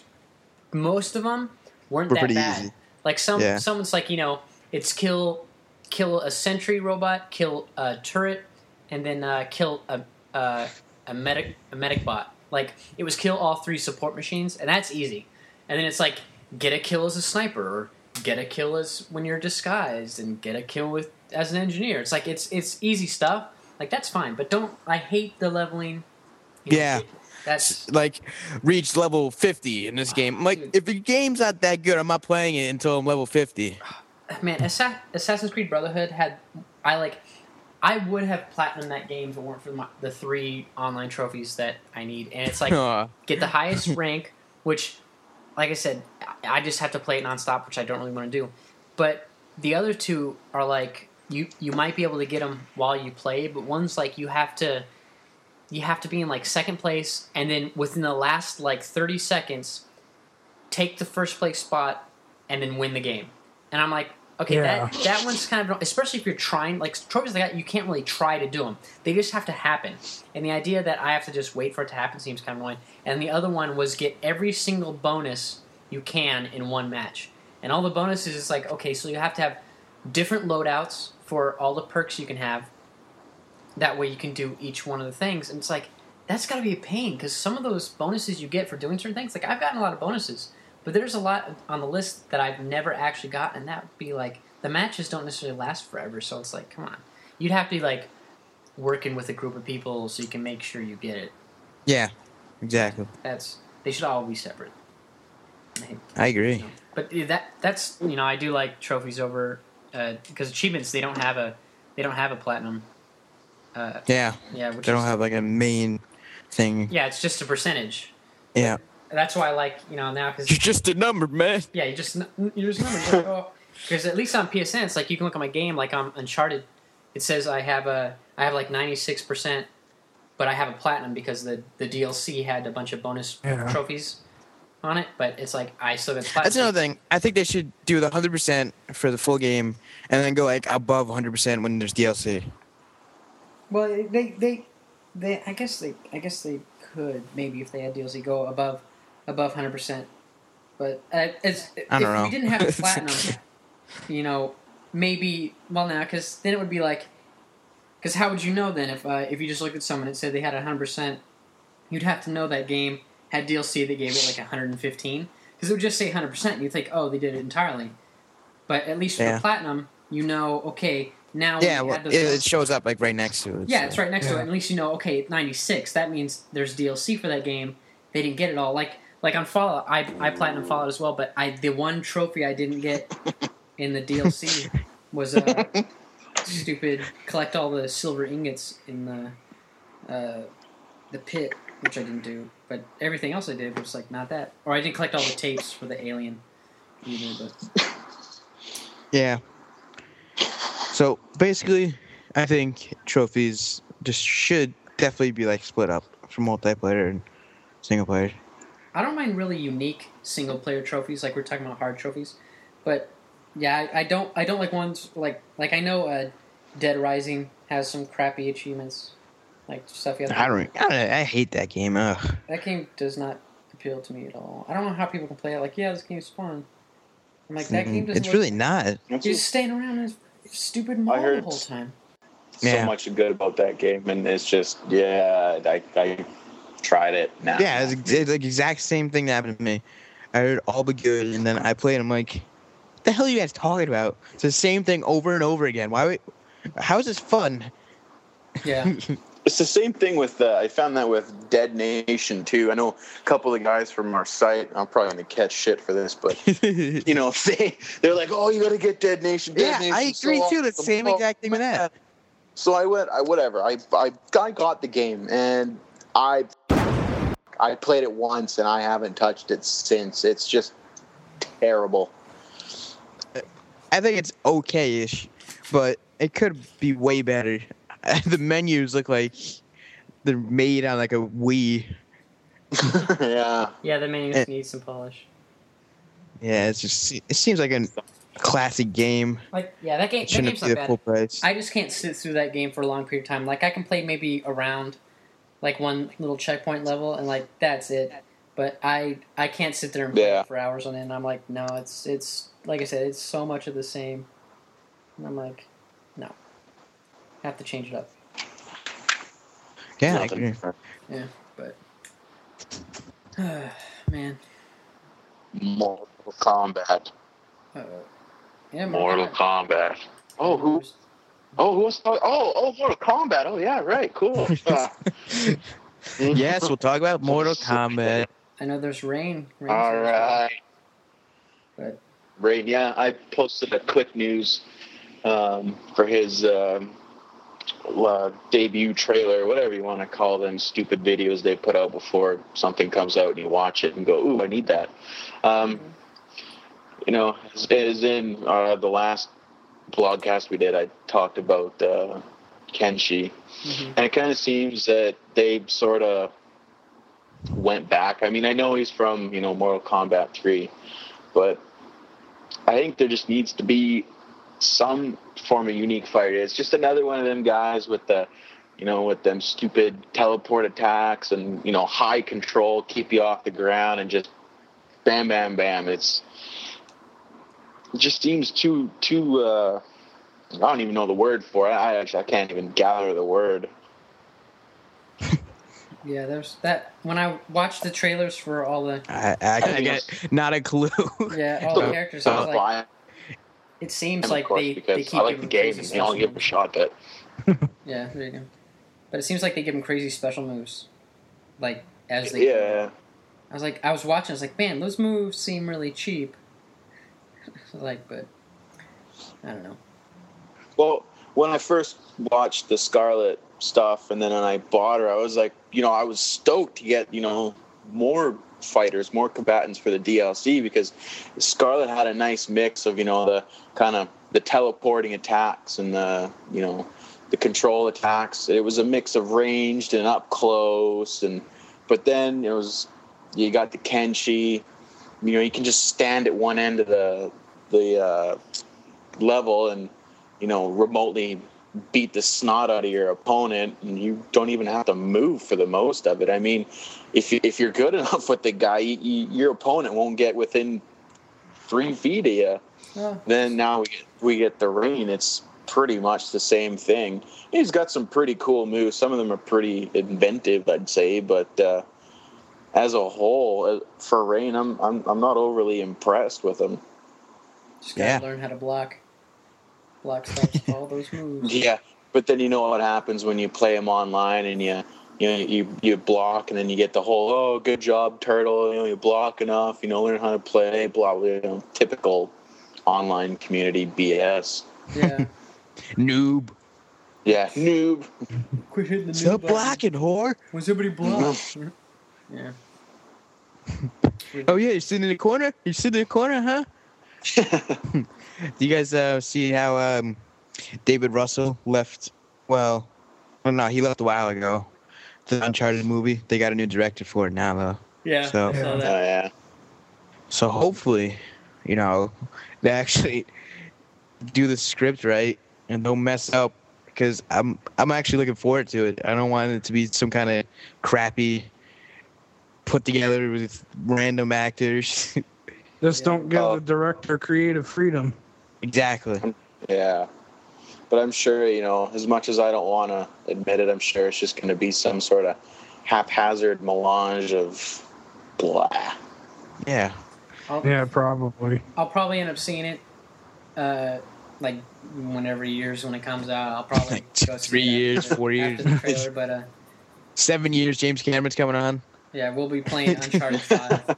most of them weren't Were that pretty bad. easy. Like some, Yeah. someone's like, you know, it's kill, kill a sentry robot, kill a turret, and then uh, kill a, a a medic a medic bot. Like it was kill all three support machines, and that's easy. And then it's like get a kill as a sniper, or get a kill as when you're disguised, and get a kill with as an engineer. It's like it's it's easy stuff. Like that's fine, but don't. I hate the leveling. you know, Yeah. it- that's Like, reach level fifty in this game. I'm like, if the game's not that good, I'm not playing it until I'm level fifty. man. Assa- Assassin's Creed Brotherhood had I like. I would have platinum that game if it weren't for my, the three online trophies that I need, and it's like Aw. get the highest rank, which, like I said, I I just have to play it nonstop, which I don't really want to do. But the other two are like you you might be able to get them while you play, but one's like you have to you have to be in like second place, and then within the last like thirty seconds, take the first place spot, and then win the game. And I'm like, okay, Yeah. that that one's kind of, especially if you're trying, like trophies like that, you can't really try to do them. They just have to happen. And the idea that I have to just wait for it to happen seems kind of annoying. And the other one was get every single bonus you can in one match. And all the bonuses is like, okay, so you have to have different loadouts for all the perks you can have. That way you can do each one of the things. And it's like, that's got to be a pain, because some of those bonuses you get for doing certain things, like I've gotten a lot of bonuses, but there's a lot on the list that I've never actually got, and that would be like, the matches don't necessarily last forever, so it's like, come on. You'd have to be like working with a group of people so you can make sure you get it. Yeah. exactly. That's they should all be separate. I, I agree. you know, but that that's you know I do like trophies over because uh, achievements they don't have a they don't have a platinum. Uh, Yeah, yeah, which they don't is, have like a main thing. yeah, it's just a percentage. Yeah, That's why I like you know now because you're just a number, man. yeah, you just you just numbers. Because at least on P S N, it's like you can look at my game like on Uncharted. It says I have a I have like ninety six percent, but I have a platinum because the the D L C had a bunch of bonus Yeah. trophies on it. But it's like I still get platinum. That's another thing. I think they should do the hundred percent for the full game, and then go like above hundred percent when there's D L C. Well, they they they I guess they I guess they could maybe if they had D L C go above above hundred percent. But uh, it's I don't if know. we didn't have platinum, you know, maybe well now because then it would be like, because how would you know then if uh, if you just looked at someone and said they had hundred percent, you'd have to know that game had D L C that gave it like one hundred fifteen because it would just say hundred percent. You'd think oh they did it entirely, but at least for Yeah. platinum you know okay now Yeah, we well, add it, those it shows up like right next to it. yeah, so. it's right next to Yeah. it. And at least you know, okay, ninety-six. That means there's D L C for that game. They didn't get it all. Like like on Fallout, I I platinum Fallout as well, but I the one trophy I didn't get in the D L C was uh, stupid collect all the silver ingots in the uh, the pit, which I didn't do. But everything else I did was like not that. Or I didn't collect all the tapes for the alien either. But Yeah. So basically, I think trophies just should definitely be like split up for multiplayer and single player. I don't mind really unique single player trophies, like we're talking about hard trophies, but yeah, I, I don't I don't like ones like like I know uh, Dead Rising has some crappy achievements, like stuff you have to, I don't. I, don't, I hate that game. Ugh. that game does not appeal to me at all. I don't know how people can play it. Like yeah, this game's fun. I'm like that game doesn't. It's look, really not. That's You're just staying around in a stupid mall the heard- whole time. so Yeah. much good about that game, and it's just yeah, I, I tried it now. Yeah, it's, it's like exact same thing that happened to me. I heard all but good, and then I played. I'm like, what the hell are you guys talking about? It's the same thing over and over again. Why? Would, how is this fun? Yeah, It's the same thing with, uh, I found that with Dead Nation too. I know a couple of guys from our site, I'm probably going to catch shit for this, but, you know, they, they're like, oh, you got to get Dead Nation, Dead yeah, Nation. I agree so too. The awesome." same exact thing with that. So I went, I whatever, I, I, I got the game, and I, I played it once, and I haven't touched it since. It's just terrible. I think it's okay-ish, but it could be way better. The menus look like they're made on like a Wii. Yeah. yeah, the menus Eh. need some polish. Yeah, it's just it seems like a classic game. Like yeah, that game It that shouldn't game's be not the bad. full price. I just can't sit through that game for a long period of time. Like I can play maybe around like one little checkpoint level and like that's it. But I I can't sit there and play Yeah. it for hours on end. I'm like, no, it's it's like I said, it's so much of the same. And I'm like, no. Have to change it up. Yeah, I Nothing agree. different. Yeah, but man. Mortal Kombat. Uh, yeah, Mortal Kombat. Oh, who? Oh, who was? Oh, oh, Mortal Kombat. Oh, yeah, right. Cool. Uh, Yes, we'll talk about Mortal Kombat. I know there's rain. rain All as well, right. But Right. Yeah, I posted a quick news um, for his um, uh, debut trailer, whatever you want to call them, stupid videos they put out before something comes out, and you watch it and go, "Ooh, I need that." Um, you know, as, as in uh, the last blogcast we did, I talked about uh, Kenshi. mhm. And it kind of seems that they sort of went back. I mean, I know he's from, you know, Mortal Kombat three, but I think there just needs to be some form of unique fighter. It's just another one of them guys with the, you know, with them stupid teleport attacks and, you know, high control, keep you off the ground and just bam, bam, bam. It's, it just seems too, too, uh, I don't even know the word for it. I actually I can't even gather the word. Yeah, there's that. When I watched the trailers for all the I, I, I get not a clue. yeah all the characters, I was like, Buy it seems them, like of course, they because they keep I like the giving game crazy and they special only give it a moves. shot at. Yeah, there you go. But it seems like they give them crazy special moves, like as they Yeah. I was like, I was watching. I was like, man, those moves seem really cheap. like, but I don't know. Well, when I first watched the Scarlet stuff, and then when I bought her, I was like, you know, I was stoked to get, you know, more fighters, more combatants for the D L C, because Scarlet had a nice mix of, you know, the kind of the teleporting attacks and the, you know, the control attacks. It was a mix of ranged and up close, and but then it was. You got the Kenshi, you know, you can just stand at one end of the the uh, level and, you know, remotely beat the snot out of your opponent, and you don't even have to move for the most of it. I mean, if you, if you're good enough with the guy, you, you, your opponent won't get within three feet of you. Oh. Then now we get, we get the Rain. It's pretty much the same thing. He's got some pretty cool moves. Some of them are pretty inventive, I'd say, but. Uh, As a whole, for Rain, I'm I'm I'm not overly impressed with him. Just gotta Yeah. learn how to block, block stuff, all those moves. Yeah, but then you know what happens when you play him online and you you know you you block and then you get the whole oh good job Turtle, you know you block enough, you know learn how to play, blah blah, you know, typical online community B S. Yeah. Noob. Yeah, noob. Quit hitting the Stop noob button. blocking, whore. Was everybody blocked? yeah. Oh yeah, you're sitting in the corner. You're sitting in the corner, huh? Do you guys uh, see how um, David Russell left? Well, well, no, he left a while ago. The Uncharted movie. They got a new director for it now, though. Yeah. So- I saw Oh that. yeah. So hopefully, you know, they actually do the script right and don't mess up. Because I'm I'm actually looking forward to it. I don't want it to be some kind of crappy, put together with random actors. Just Yeah. don't give Oh. the director creative freedom. Exactly. Yeah. But I'm sure, you know, as much as I don't want to admit it, I'm sure it's just going to be some sort of haphazard melange of blah. Yeah. I'll, Yeah, probably. I'll probably end up seeing it, uh, like whenever years when it comes out. I'll probably Like go see three it years, after, four years. after the trailer. But uh, Seven years. James Cameron's coming on. yeah, we'll be playing Uncharted Five.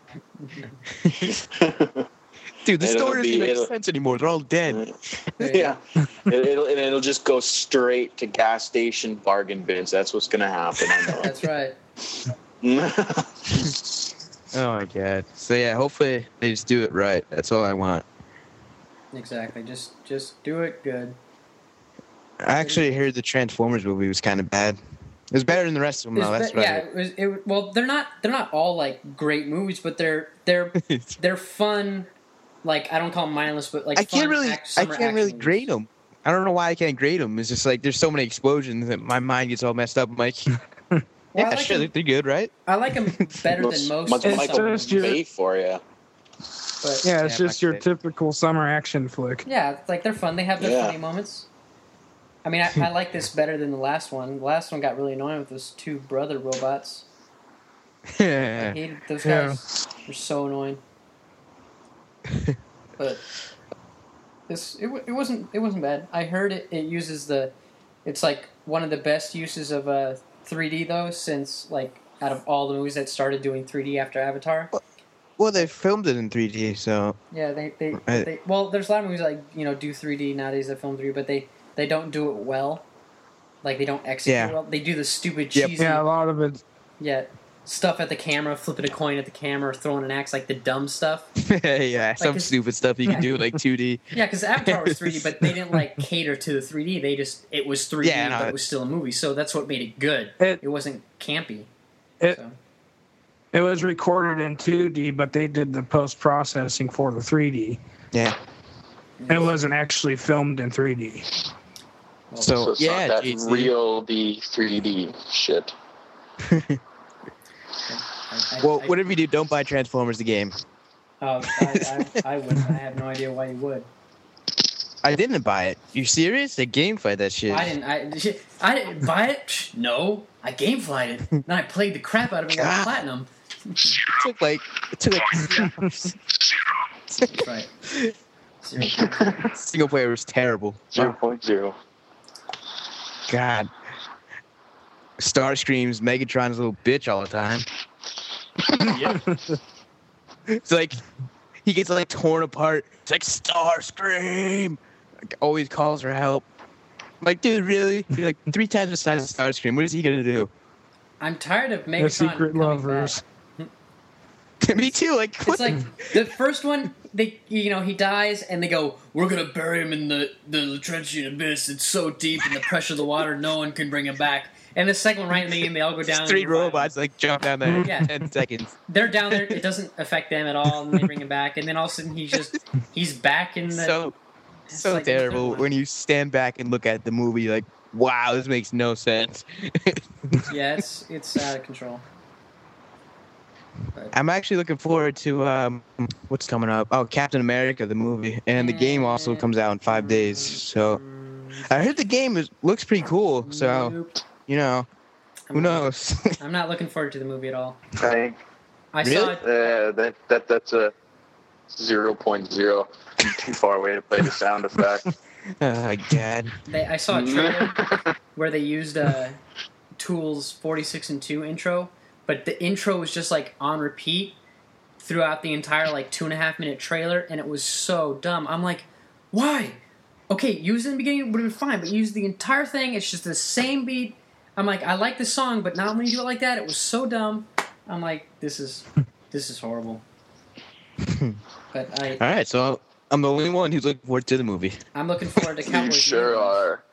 Dude, the It'll story doesn't be- make it'll- sense anymore. They're all dead. Yeah. it, it'll, and it'll just go straight to gas station bargain bins. That's what's going to happen. I That's right. know. Oh my god. So yeah, hopefully they just do it right. That's all I want. Exactly. Just just do it good. I actually heard the Transformers movie was kind of bad. It was better than the rest of them, It's though. That's be- right. yeah, it was, it, well, they're not they're not all like great movies, but they're they're they're fun. Like I don't call them mindless, but like I can't fun really, act- I summer can't really action grade movies. them. I don't know why I can't grade them. It's just like there's so many explosions that my mind gets all messed up. I'm like, Well, yeah, I like sure, them, they're good, right? I like them better than most. Much It's Michael just your- Bay for you. But Yeah, it's Yeah, just your like- typical summer action flick. yeah, it's like they're fun. They have their Yeah. funny moments. I mean, I, I like this better than the last one. The last one got really annoying with those two brother robots. I hated those Yeah. guys. They're so annoying. But this it, wa- it wasn't it wasn't bad. I heard it, it uses the it's like one of the best uses of uh, three D though, since like out of all the movies that started doing three D after Avatar. Well, they filmed it in three D, so Yeah, they they, Right. they well, there's a lot of movies like you know do three D nowadays that film three D, but they they don't do it well. Like they don't execute Yeah. it well. They do the stupid Yep. cheesy Yeah, a lot of it. yeah stuff at the camera, flipping a coin at the camera, throwing an axe, like the dumb stuff. yeah, some it's- stupid stuff you can do like two D. Yeah, because Avatar was three D, but they didn't like cater to the three D. They just it was three D, Yeah, no, but it was still a movie. So that's what made it good. It- It, wasn't campy. It- so. It was recorded in two D, but they did the post processing for the three D. Yeah. It wasn't actually filmed in three D. Well, So, So it's yeah, not that J C. real D three D shit. I, I, Well, I, whatever you do, don't buy Transformers the game. uh, I, I, I would. I have no idea why you would. I didn't buy it. You serious? They gamefied that shit. I didn't. I, I didn't buy it. Psh, No, I gameflied it. Then I played the crap out of it and got God. platinum. It took like it took like three hours. That's right. Seriously. Single player was terrible. Zero point zero. God. Starscream's Megatron's a little bitch all the time. Yeah. It's like he gets like torn apart. It's like Starscream. Like, always calls for help. I'm like, dude, really? You're like three times the size of Starscream. What is he gonna do? I'm tired of The Megatron secret coming lovers. back. Me too. Like, It's what like the- the first one. They, you know, he dies, and they go, "We're gonna bury him in the the Laurentian abyss. It's so deep, and the pressure of the water, no one can bring him back." And the second one, right in the end, they all go down. three and revive him. robots like jump down there in Yeah. ten seconds. They're down there. It doesn't affect them at all, and they bring him back. And then all of a sudden, he's just he's back in the. So it's so like the third terrible one. when you stand back and look at the movie. Like, wow, this makes no sense. Yeah, it's it's out of control. But, I'm actually looking forward to um, what's coming up. Oh, Captain America, the movie, and the game also comes out in five days. So I heard the game is, looks pretty cool. So Nope. you know, I'm who not- knows? I'm not looking forward to the movie at all. Tank. I Really? saw it. Uh, that that that's a zero point zero. Too far away to play the sound effect. Oh my god. They, I saw a trailer where they used uh, Tool's forty-six and two intro, but the intro was just like on repeat throughout the entire like two and a half minute trailer, and it was so dumb. I'm like, why? Okay, use it in the beginning would have been fine, but use the entire thing. It's just the same beat. I'm like, I like the song, but not when you do it like that. It was so dumb. I'm like, this is this is horrible. But I, All right, so I'm the only one who's looking forward to the movie. I'm looking forward to You Cowboys. sure and Aliens, are.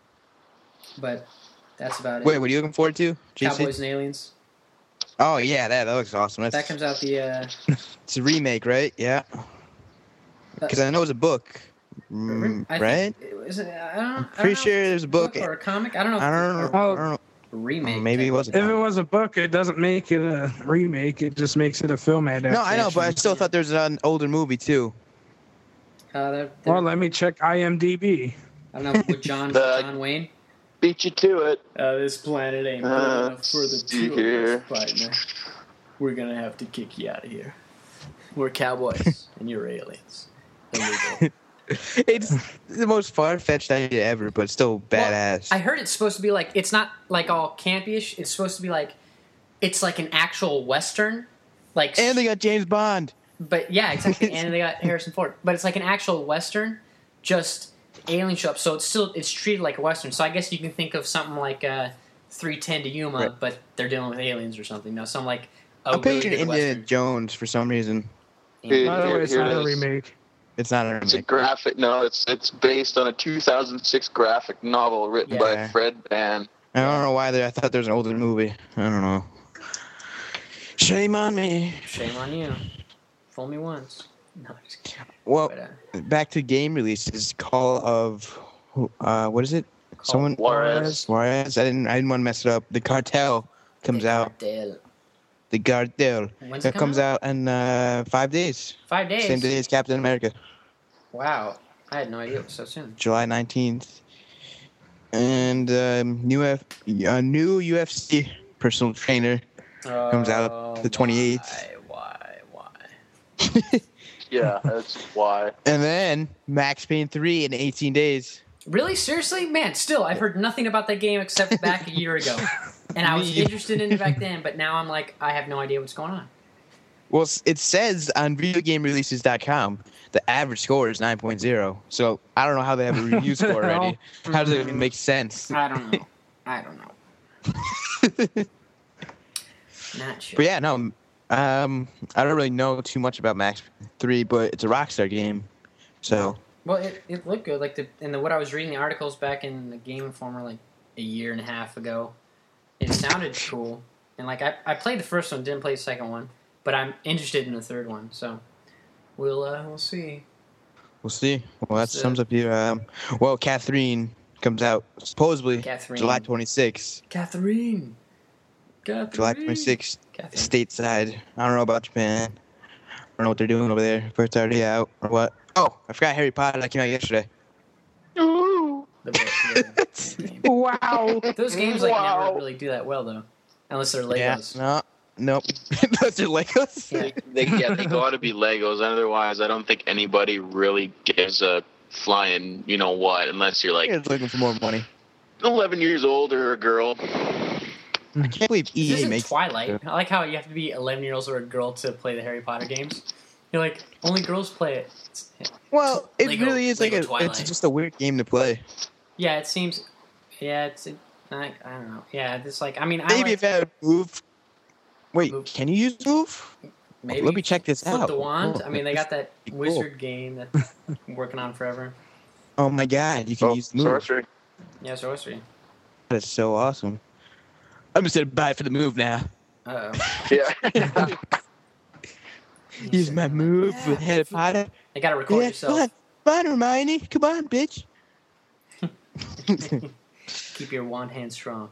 But that's about it. Wait, what are you looking forward to, J C? Cowboys and Aliens. Oh yeah, that that looks awesome. That's, That comes out the. Uh, It's a remake, right? Yeah. Because I know it's a book, mm, I right? think, is it, I don't, I don't Pretty know sure if it's there's a book. or a comic. I don't know. If I don't know. it's I don't know. a remake. Maybe it type. wasn't. If it was a book, it doesn't make it a remake. It just makes it a film adaptation. No, I know, but I still thought there was an older movie too. Uh, they're, they're, Well, let me check IMDb. I don't know with John The- John Wayne. Beat you to it. Uh, this planet ain't big Uh, enough for the see two of here. us, partner. We're gonna have to kick you out of here. We're cowboys and you're aliens. Illegal. It's the most far-fetched idea ever, but still badass. I heard it's supposed to be like it's not like all campy-ish. It's supposed to be like it's like an actual western, like and they got James Bond. But yeah, exactly. And they got Harrison Ford. But it's like an actual western, just alien show up. So it's still it's treated like a western. So I guess you can think of something like uh, three ten to Yuma, Right. but they're dealing with aliens or something. No, some like a I'm really picturing good Indiana western. Jones for some reason. Here- By the here- way, it's here not it a is. remake. It's not a It's a remake. graphic. No, it's it's based on a two thousand six graphic novel written by Yeah. Fred Van. I don't know why. There, I thought there was an older movie. I don't know. Shame on me. Shame on you. Fool me once. No, I'm just kidding. Well, But, uh, back to game releases. Call of, uh, what is it? Call Someone Juarez. Juarez. I didn't. I didn't want to mess it up. The Cartel comes the out. Cartel. The Cartel. When's That it come comes out in uh, five days. Five days. Same day as Captain America, Wow. I had no idea it was so soon. July nineteenth. And um, new F, a new U F C personal trainer comes out the twenty-eighth. Why? Why? Why? Yeah, that's why. And then Max Payne three in eighteen days. Really? Seriously? Man, still, I've heard nothing about that game except back a year ago. And I was Me- interested in it back then, but now I'm like, I have no idea what's going on. Well, s- it says on video game releases dot com the average score is nine point oh. So I don't know how they have a review score already. How does it even make sense? I don't know. I don't know. Not sure. But yeah, no, um, I don't really know too much about Max Payne three, but it's a Rockstar game. So Well, it, it looked good. Like the in the what I was reading the articles back in the Game Informer like a year and a half ago. It sounded cool, and like I, I played the first one, didn't play the second one, but I'm interested in the third one. So we'll uh, we'll see. we'll see. Well, that So- sums up here. Um, well, Catherine comes out supposedly Catherine. July twenty-sixth. Catherine. Catherine. July twenty-sixth, Catherine. stateside. I don't know about Japan. I don't know what they're doing over there. If it's already out or what. Oh, I forgot Harry Potter. That came out yesterday. The book, yeah. Game. Wow. Those games like Wow. never really do that well though, unless they're Yeah. Legos. No. Nope. Those are Legos. Yeah. They, yeah, they gotta be Legos. Otherwise, I don't think anybody really gives a flying, you know what, unless you're like You're just looking for more money. eleven years old or a girl. I can't believe This E A isn't makes Twilight. I like how you have to be eleven years old or a girl to play the Harry Potter games. You're like, only girls play it. It's, Well, it Lego- really is Lego like a, Twilight. it's just a weird game to play. yeah, it seems. Yeah, it's. It, I, I don't know. Yeah, it's like. I mean, I Maybe like, if I had move. Wait, Move. can you use move? maybe Let me check this flip out. the wand. Oh, I mean, they got that cool. wizard game that I'm working on forever. Oh my god, you can Oh, use move. sorcery. Yeah, sorcery. That's so awesome. I'm just gonna buy it for the move now. Uh oh. Yeah. Use my move with Harry Potter. You gotta record Yeah, yourself. come on, come on, Hermione, come on, bitch. Keep your wand hand strong.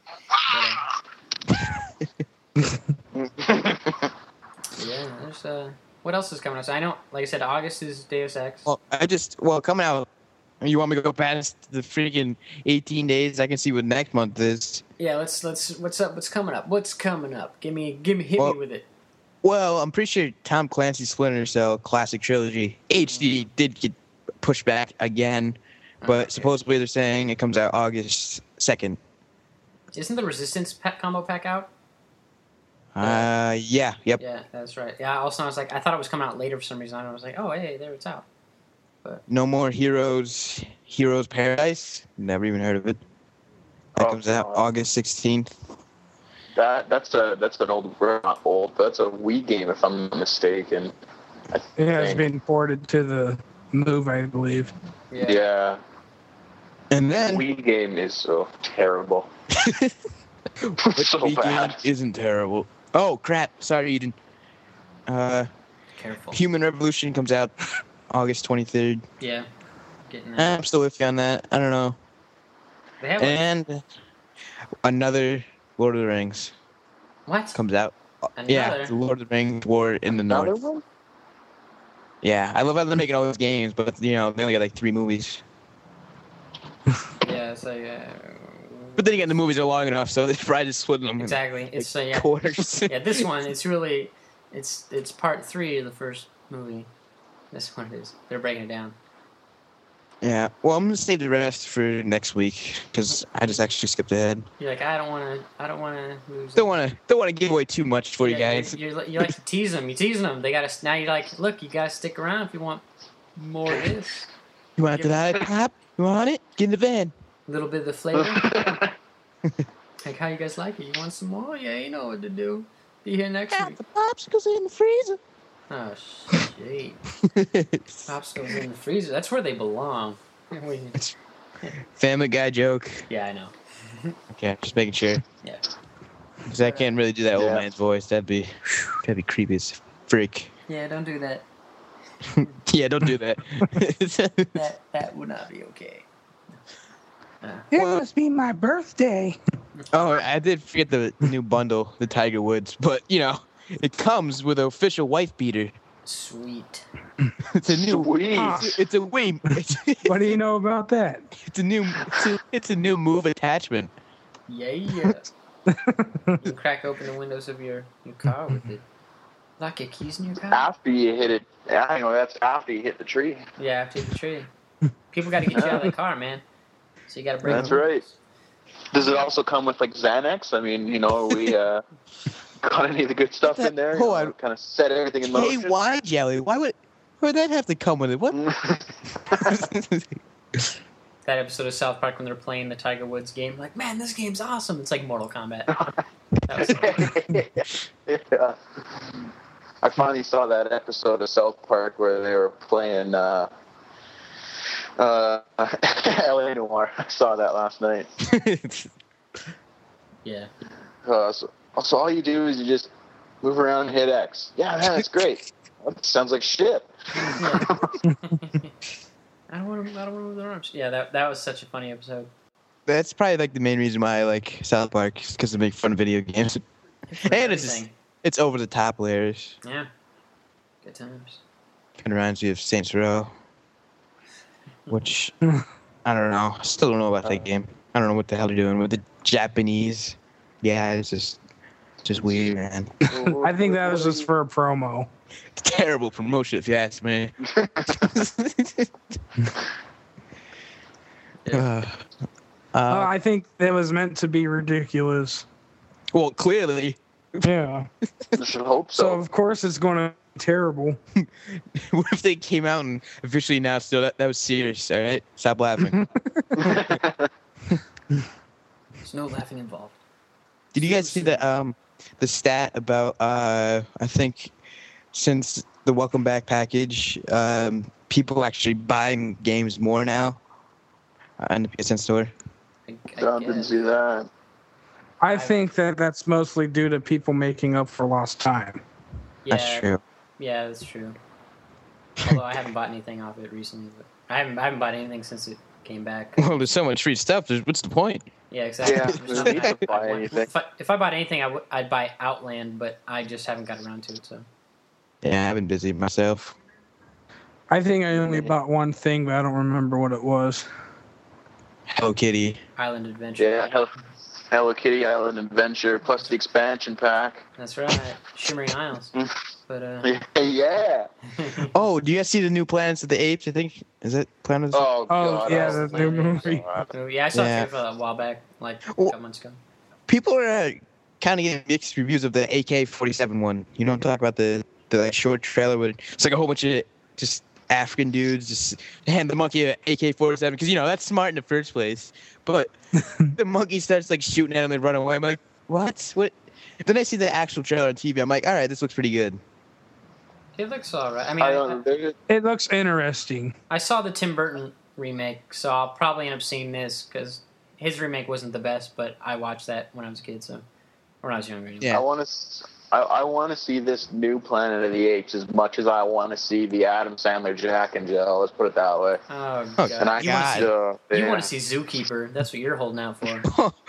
But, uh, yeah, there's uh. What else is coming out? So I know, like I said, August is Deus Ex. Well, I just well coming out. You want me to go past the freaking eighteen days? I can see what next month is. Yeah, let's let's. What's up? What's coming up? What's coming up? Give me, give me, hit Well- me with it. Well, I'm pretty sure Tom Clancy's Splinter Cell Classic Trilogy H D did get pushed back again, but Okay. supposedly they're saying it comes out August second. Isn't the Resistance pack combo pack out? Uh, yeah, yep. Yeah, that's right. Yeah. Also, I was like, I thought it was coming out later for some reason. I was like, oh, hey, there it's out. No more Heroes, Heroes Paradise. Never even heard of it. That Oh, comes out God. August sixteenth. That that's a that's an old, not old, but that's a Wii game if I'm not mistaken. I It has think. been ported to the move, I believe. Yeah. Yeah, And then Wii game is so terrible. Which so Wii game bad. isn't terrible. Oh crap! Sorry, Eden. Uh, Careful. Human Revolution comes out August twenty-third. Yeah. Getting that. I'm still iffy on that. I don't know. They have like, And another Lord of the Rings what? comes out. Yeah, Another? the Lord of the Rings War in the Another North. one? Yeah, I love how they're making all those games, but you know they only got like three movies. Yeah. So yeah. But then again, the movies are long enough, so they probably just split them Exactly. It's uh, in yeah. quarters. Yeah. This one, it's really, it's it's part three of the first movie. This one it is. They're breaking it down. Yeah. Well, I'm gonna save the rest for next week because I just actually skipped ahead. You're like, I don't want to. I don't want to lose. Don't want to. Don't want to give away too much for you Yeah, guys. You, you, you like to tease them. You teasing them. They got to now. You're like, look, you got to stick around if you want more of this. You want the lollipop? You want it? Get in the van. A little bit of the flavor. Like, how you guys like it? You want some more? Yeah, you know what to do. Be here next Got week. the popsicles in the freezer. Oh shit! Popsicles in the freezer. That's where they belong. We- Family Guy joke. yeah, I know. Okay, just making sure. Yeah. Because I can't really do that old Yeah. man's voice. That'd be, that'd be creepy as frick. Yeah, don't do that. Yeah, don't do that. That that would not be okay. Uh, It Well- must be my birthday. Oh, I did forget the new bundle, the Tiger Woods. But, you know, it comes with an official wife beater. sweet. It's a new... Sweet. It's, it's a way... It's, What do you know about that? it's a new... It's a, it's a new move attachment. Yeah, yeah. You can crack open the windows of your, your car with it. Lock your keys in your car? After you hit it, I know that's after you hit the tree. Yeah, after you hit the tree. People got to get you out of the car, man. So you got to break That's the rules. right. Does it also come with like Xanax? I mean, you know, are we uh, got any of the good stuff in there? Hold on. Kind of set everything in K motion. Y jelly? Why would... Why would that have to come with it? What? That episode of South Park when they're playing the Tiger Woods game, like, man, this game's awesome. It's like Mortal Kombat. That was Yeah. I finally saw that episode of South Park where they were playing uh, uh, L A Noire. I saw that last night. yeah. Uh, so, so all you do is you just move around and hit X. Yeah, man, that's great. That sounds like shit. I don't want to. I don't want to move their arms. Yeah, that that was such a funny episode. That's probably like the main reason why I like South Park, because they make fun of video games. And it's just, Everything. it's over the top hilarious. Yeah. Good times. Kind of reminds me of Saints Row, which I don't know. I still don't know about that game. I don't know what the hell they're doing with the Japanese. Yeah, it's just just weird, man. I think that was just for a promo. It's terrible promotion, if you ask me. uh, Uh, uh, I think that was meant to be ridiculous. Well, clearly. Yeah. I should hope So so. of course it's going to be terrible. What if they came out and officially announced still that that was serious? All right, stop laughing. There's no laughing involved. Did you guys see the um the stat about uh I think since the Welcome Back package, um people actually buying games more now uh, in the P S N store? I, I I didn't guess. see that. I think that that's mostly due to people making up for lost time. Yeah, That's true. Yeah, that's true. Although I haven't bought anything off it recently, but I haven't I haven't bought anything since it came back. Well, there's so much free stuff. There's, what's the point? Yeah, exactly. Yeah, There's there's nothing need to I- buy I want- anything. If I, if I bought anything, I w- I'd buy Outland, but I just haven't got around to it. So Yeah, I've been busy myself. I think I only bought one thing, but I don't remember what it was. Hello Kitty. Island Adventure. Yeah, Hello, Hello Kitty Island Adventure plus the expansion pack. That's right. Shimmering Isles. But uh, Yeah. Oh, do you guys see the new Planets of the Apes? I think is it Planets? Oh, Oh, God. yeah, I the was new thinking movie. so. yeah, I saw Yeah. a trailer for that a while back, like a Well- couple months ago. People are uh, kind of getting mixed reviews of the A K forty-seven one. You know, I'm talking about the the like, short trailer with it's like a whole bunch of just African dudes just hand the monkey a A K forty-seven because you know that's smart in the first place. But the monkey starts like shooting at him and running away. I'm like, what? What? Then I see the actual trailer on T V. I'm like, all right, this looks pretty good. It looks alright. I mean, I I, don't I, It looks interesting. I saw the Tim Burton remake, so I'll probably end up seeing this because his remake wasn't the best, but I watched that when I was a kid, so or when I was younger. Anyway. Yeah. I want to. I, I want to see this new Planet of the Apes as much as I want to see the Adam Sandler Jack and Jill. Let's put it that way. Oh Oh, god! And I you want to see, God. uh, you yeah. want to see Zookeeper? That's what you're holding out for.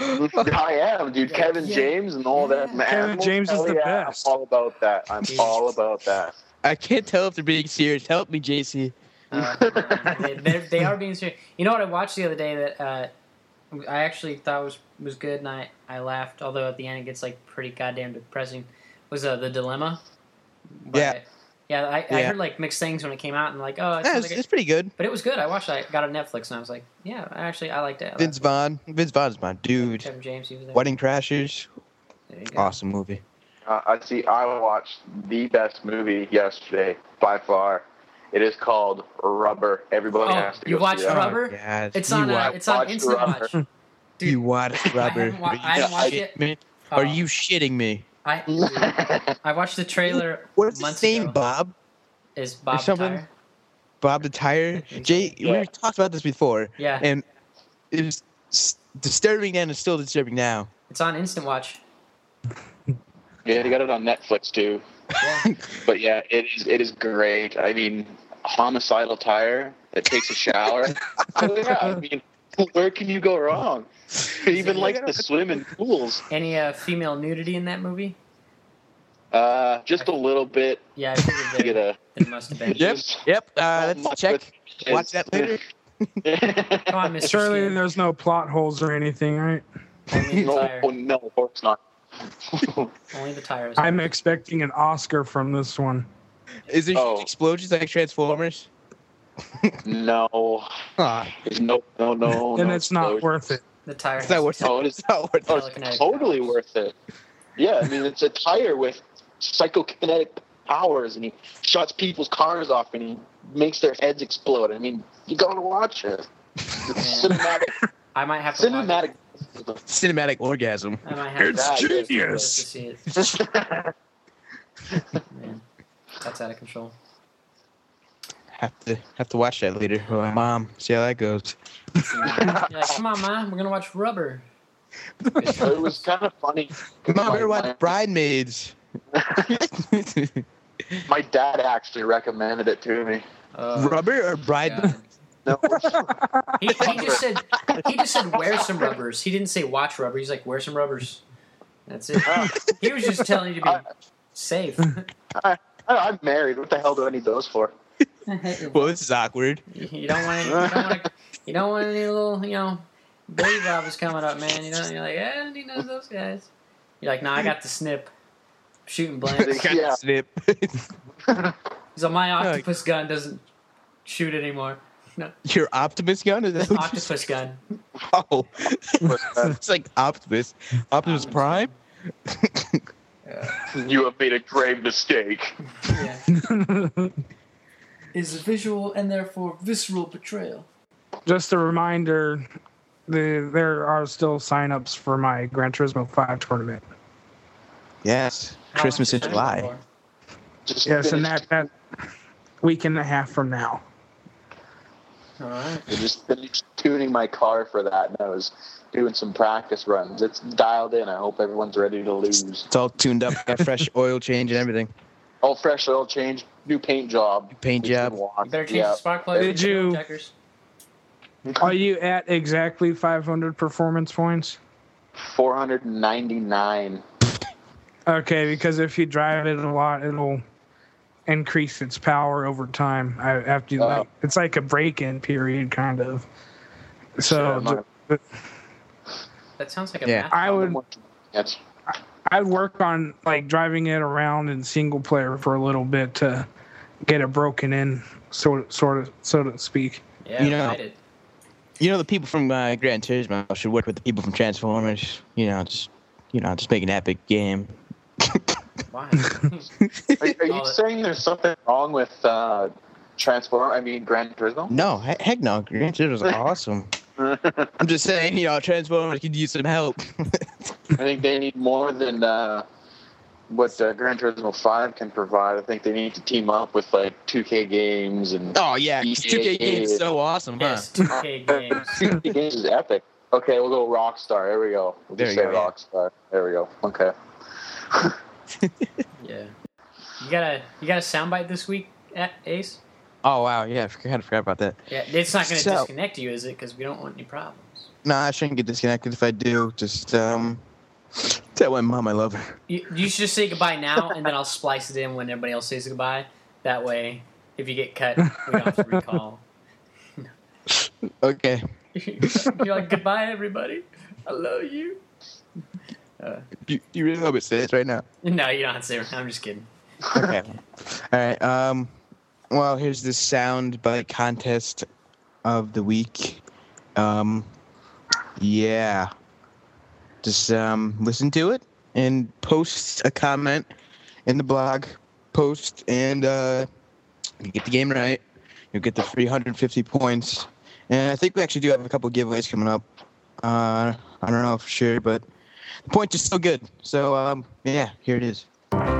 I am, dude. Kevin Yeah. James and all that. Yeah. Man, Kevin James is hell the yeah, best. I'm all about that. I'm Jesus. all about that. I can't tell if they're being serious. Help me, J C. Uh, they, they're- they are being serious. You know what I watched the other day that uh, I actually thought was was good, and I, I laughed. Although at the end it gets like pretty goddamn depressing. Was uh, The Dilemma? By- Yeah. Yeah, I, I Yeah. heard like mixed things when it came out, and like, oh, it Yeah, sounds it's, like it's it, pretty good. but it was good. I watched it. I got it on Netflix, and I was like, yeah, I actually I liked it. I Vince liked Vaughn. Vince Vaughn's my it. dude. Kevin James, he was there. Wedding Crashers. There you go. Awesome movie. Uh, I see. I watched the best movie yesterday by far. It is called Rubber. Everybody Oh, has to you go watched see that. Rubber? Yeah, It's you on uh, watch, it's on watched Instant Rubber. Watch. Dude, you watched Rubber. haven't wa- Are you I haven't watched shitting it. me? Oh. Are you shitting me? I dude, I watched the trailer. What's months his name? ago. Bob? Is Bob something? Tire? Bob the Tire? Jay, Yeah. we talked about this before. Yeah, And it was s- disturbing then and still disturbing now. it's on Instant Watch. Yeah, they got it on Netflix too. Yeah. But yeah, it is. It is great. I mean, homicidal tire that takes a shower. Oh, yeah, I mean, where can you go wrong? It even likes to swim in pools. Any uh, female nudity in that movie? Uh, just a little bit. Yeah, I figured To get there, a. there must have been. Yep. Just Yep. Uh, not let's much check. with- Watch that later. Come on, Mister Surely Skin. there's no plot holes or anything, right? Only the no, tire. no, of course not. Only the tires. I'm expecting an Oscar from this one. Is there Oh. explosions like Transformers? no, Ah, There's no, no, no. Then no it's not explosion. worth it. The tire. it's not worth it. Oh, it is. It's not worth Oh, it. it's Telekinetic totally powers. worth it. Yeah, I mean, it's a tire with psychokinetic powers, and he shuts people's cars off, and he makes their heads explode. I mean, you gotta watch it. It's cinematic. I might have to watch cinematic. Cinematic orgasm. it. I might have It's to genius. just to see it. Man, that's out of control. Have to have to watch that later. With my mom. See how that goes. You're like, come on, ma, we're gonna watch Rubber. It was kind of funny. Mom, ever My- watch Bridesmaids? My dad actually recommended it to me. Uh, Rubber or Bride? God. No, He, he just said he just said wear some rubbers. He didn't say watch rubber. He's like wear some rubbers. That's it. He was just telling you to be safe. I, I'm married. What the hell do I need those for? Well, this is awkward. You don't want to. You don't want to. You don't want any little, you know, baby robbers coming up, man. You know, you're like, yeah, I don't need none of those guys. You're like, nah, I got the snip, shooting blanks. Got Yeah. the snip. So my octopus gun doesn't shoot anymore. Your Optimus gun? Is that what you Octopus gun. Oh, it's like Optimus. Optimus Prime. You have made a grave mistake. Yeah. Is a visual and therefore visceral betrayal. Just a reminder, the, there are still sign-ups for my Gran Turismo five tournament. Yes, How Christmas in much is July. that Just Yes, and finished- that, that week and a half from now. for? All right. I just finished tuning my car for that, and I was doing some practice runs. It's dialed in. I hope everyone's ready to lose. It's all tuned up, got fresh oil change and everything. All fresh oil change, new paint job. Paint job. You better change Yeah. the spark plugs. Did and the you- fuel checkers. Are you at exactly five hundred performance points? four hundred ninety-nine. Okay, because if you drive it a lot, it'll increase its power over time. I after you Oh. like, it's like a break-in period, kind of. So Yeah, the- That sounds like a Yeah. math. I would Yes. I'd work on like driving it around in single player for a little bit to get it broken in, sort of, sort of, so to speak. Yeah, You know- I did. You know, the people from uh, Gran Turismo should work with the people from Transformers. You know, just you know, just make an epic game. Why? Are, are you All it- saying there's something wrong with uh, Transform? I mean, Gran Turismo? No, he- heck no, Gran Turismo is awesome. I'm just saying, you know, Transformers could use some help. I think they need more than uh, what uh, Gran Turismo five can provide. I think they need to team up with like two K Games and Oh yeah, two K games is so awesome, huh? Yes, two K games. two K Games is epic. Okay, we'll go Rockstar. There we go. We'll There just you say go, yeah. Rockstar. There we go. Okay. Yeah. You got a you got a soundbite this week, at Ace? Oh wow, yeah, I forgot, I forgot about that. Yeah, it's not going to So- disconnect you, is it? Because we don't want any problems. No, I shouldn't get disconnected. If I do, just um, tell my mom I love her. You, you should just say goodbye now, and then I'll splice it in when everybody else says goodbye. That way, if you get cut, we don't have to recall. Okay. You're like, goodbye, everybody. I love you. Uh, You, you really want me to say this right now? no, you don't have to say it. I'm just kidding. Okay. All right. Um. Well, here's the sound bite contest of the week. Um. Yeah. Just um listen to it and post a comment in the blog post, and uh, you get the game right, you'll get the three hundred fifty points. And I think we actually do have a couple giveaways coming up. Uh, I don't know for sure, but the points are still good. So um, yeah, here it is.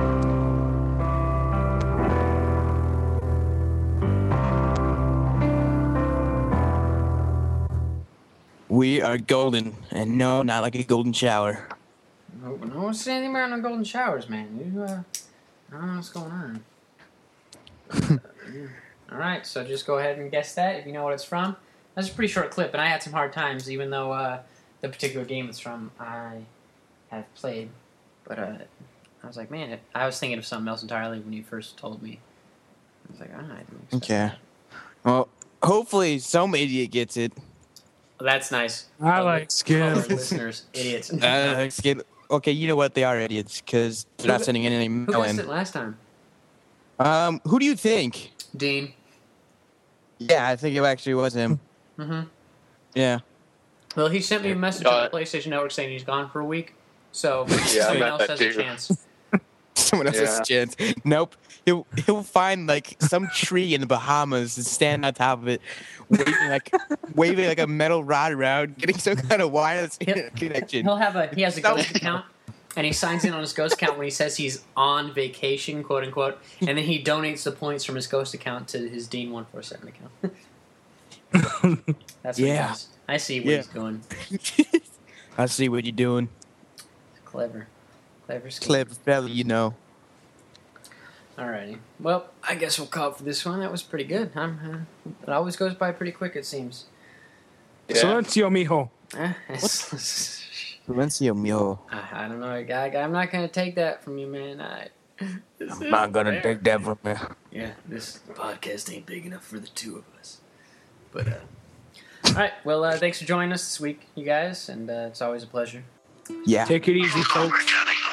We are golden, and no, not like a golden shower. No, no one's saying anything about no golden showers, man. You, uh, I don't know what's going on. Uh, yeah. All right, so just go ahead and guess that if you know what it's from. That's a pretty short clip, and I had some hard times, even though uh, the particular game it's from I have played. But uh, I was like, man, it, I was thinking of something else entirely when you first told me. I was like, oh, I didn't expect Okay. that. Well, hopefully some idiot gets it. Well, that's nice. I Oh, like our Skid. listeners, idiots. Uh, skid- okay, you know what? They are idiots because they're not Who- sending in any Who mail guessed in. it last time? Um, who do you think? Dean. Yeah, I think it actually was him. Mm-hmm. Yeah. Well, he sent me a message Uh, on the PlayStation Network saying he's gone for a week, so Yeah, I someone got else that has a too. chance. Someone else has a chance. Nope. He'll he'll find like some tree in the Bahamas and stand on top of it, waving like waving like a metal rod around, getting some kind of wireless He'll- connection. He'll have a he has a So- ghost account, and he signs in on his ghost account when he says he's on vacation, quote unquote, and then he donates the points from his ghost account to his Dean one four seven account. That's what he Yeah. does. I see what Yeah. he's doing. I see what you're doing, Clever, clever, scheme. clever fella. You know. Alrighty. Well, I guess we'll call it for this one. That was pretty good. I'm, uh, it always goes by pretty quick, it seems. Yeah. Silencio, mijo. Eh, it's- Silencio, mijo. I, I don't know, guy. I'm not gonna take that from you, man. I, this I'm not gonna is- take that from me. Yeah, this podcast ain't big enough for the two of us. But, uh... Alright, well, uh, thanks for joining us this week, you guys, and uh, it's always a pleasure. Yeah. Take it easy, folks.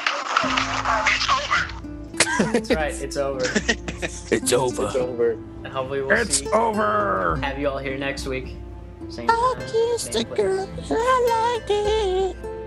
That's right, it's over. It's It's over. over. And hopefully we'll It's see, over. have you all here next week. Same time, same place. I liked it.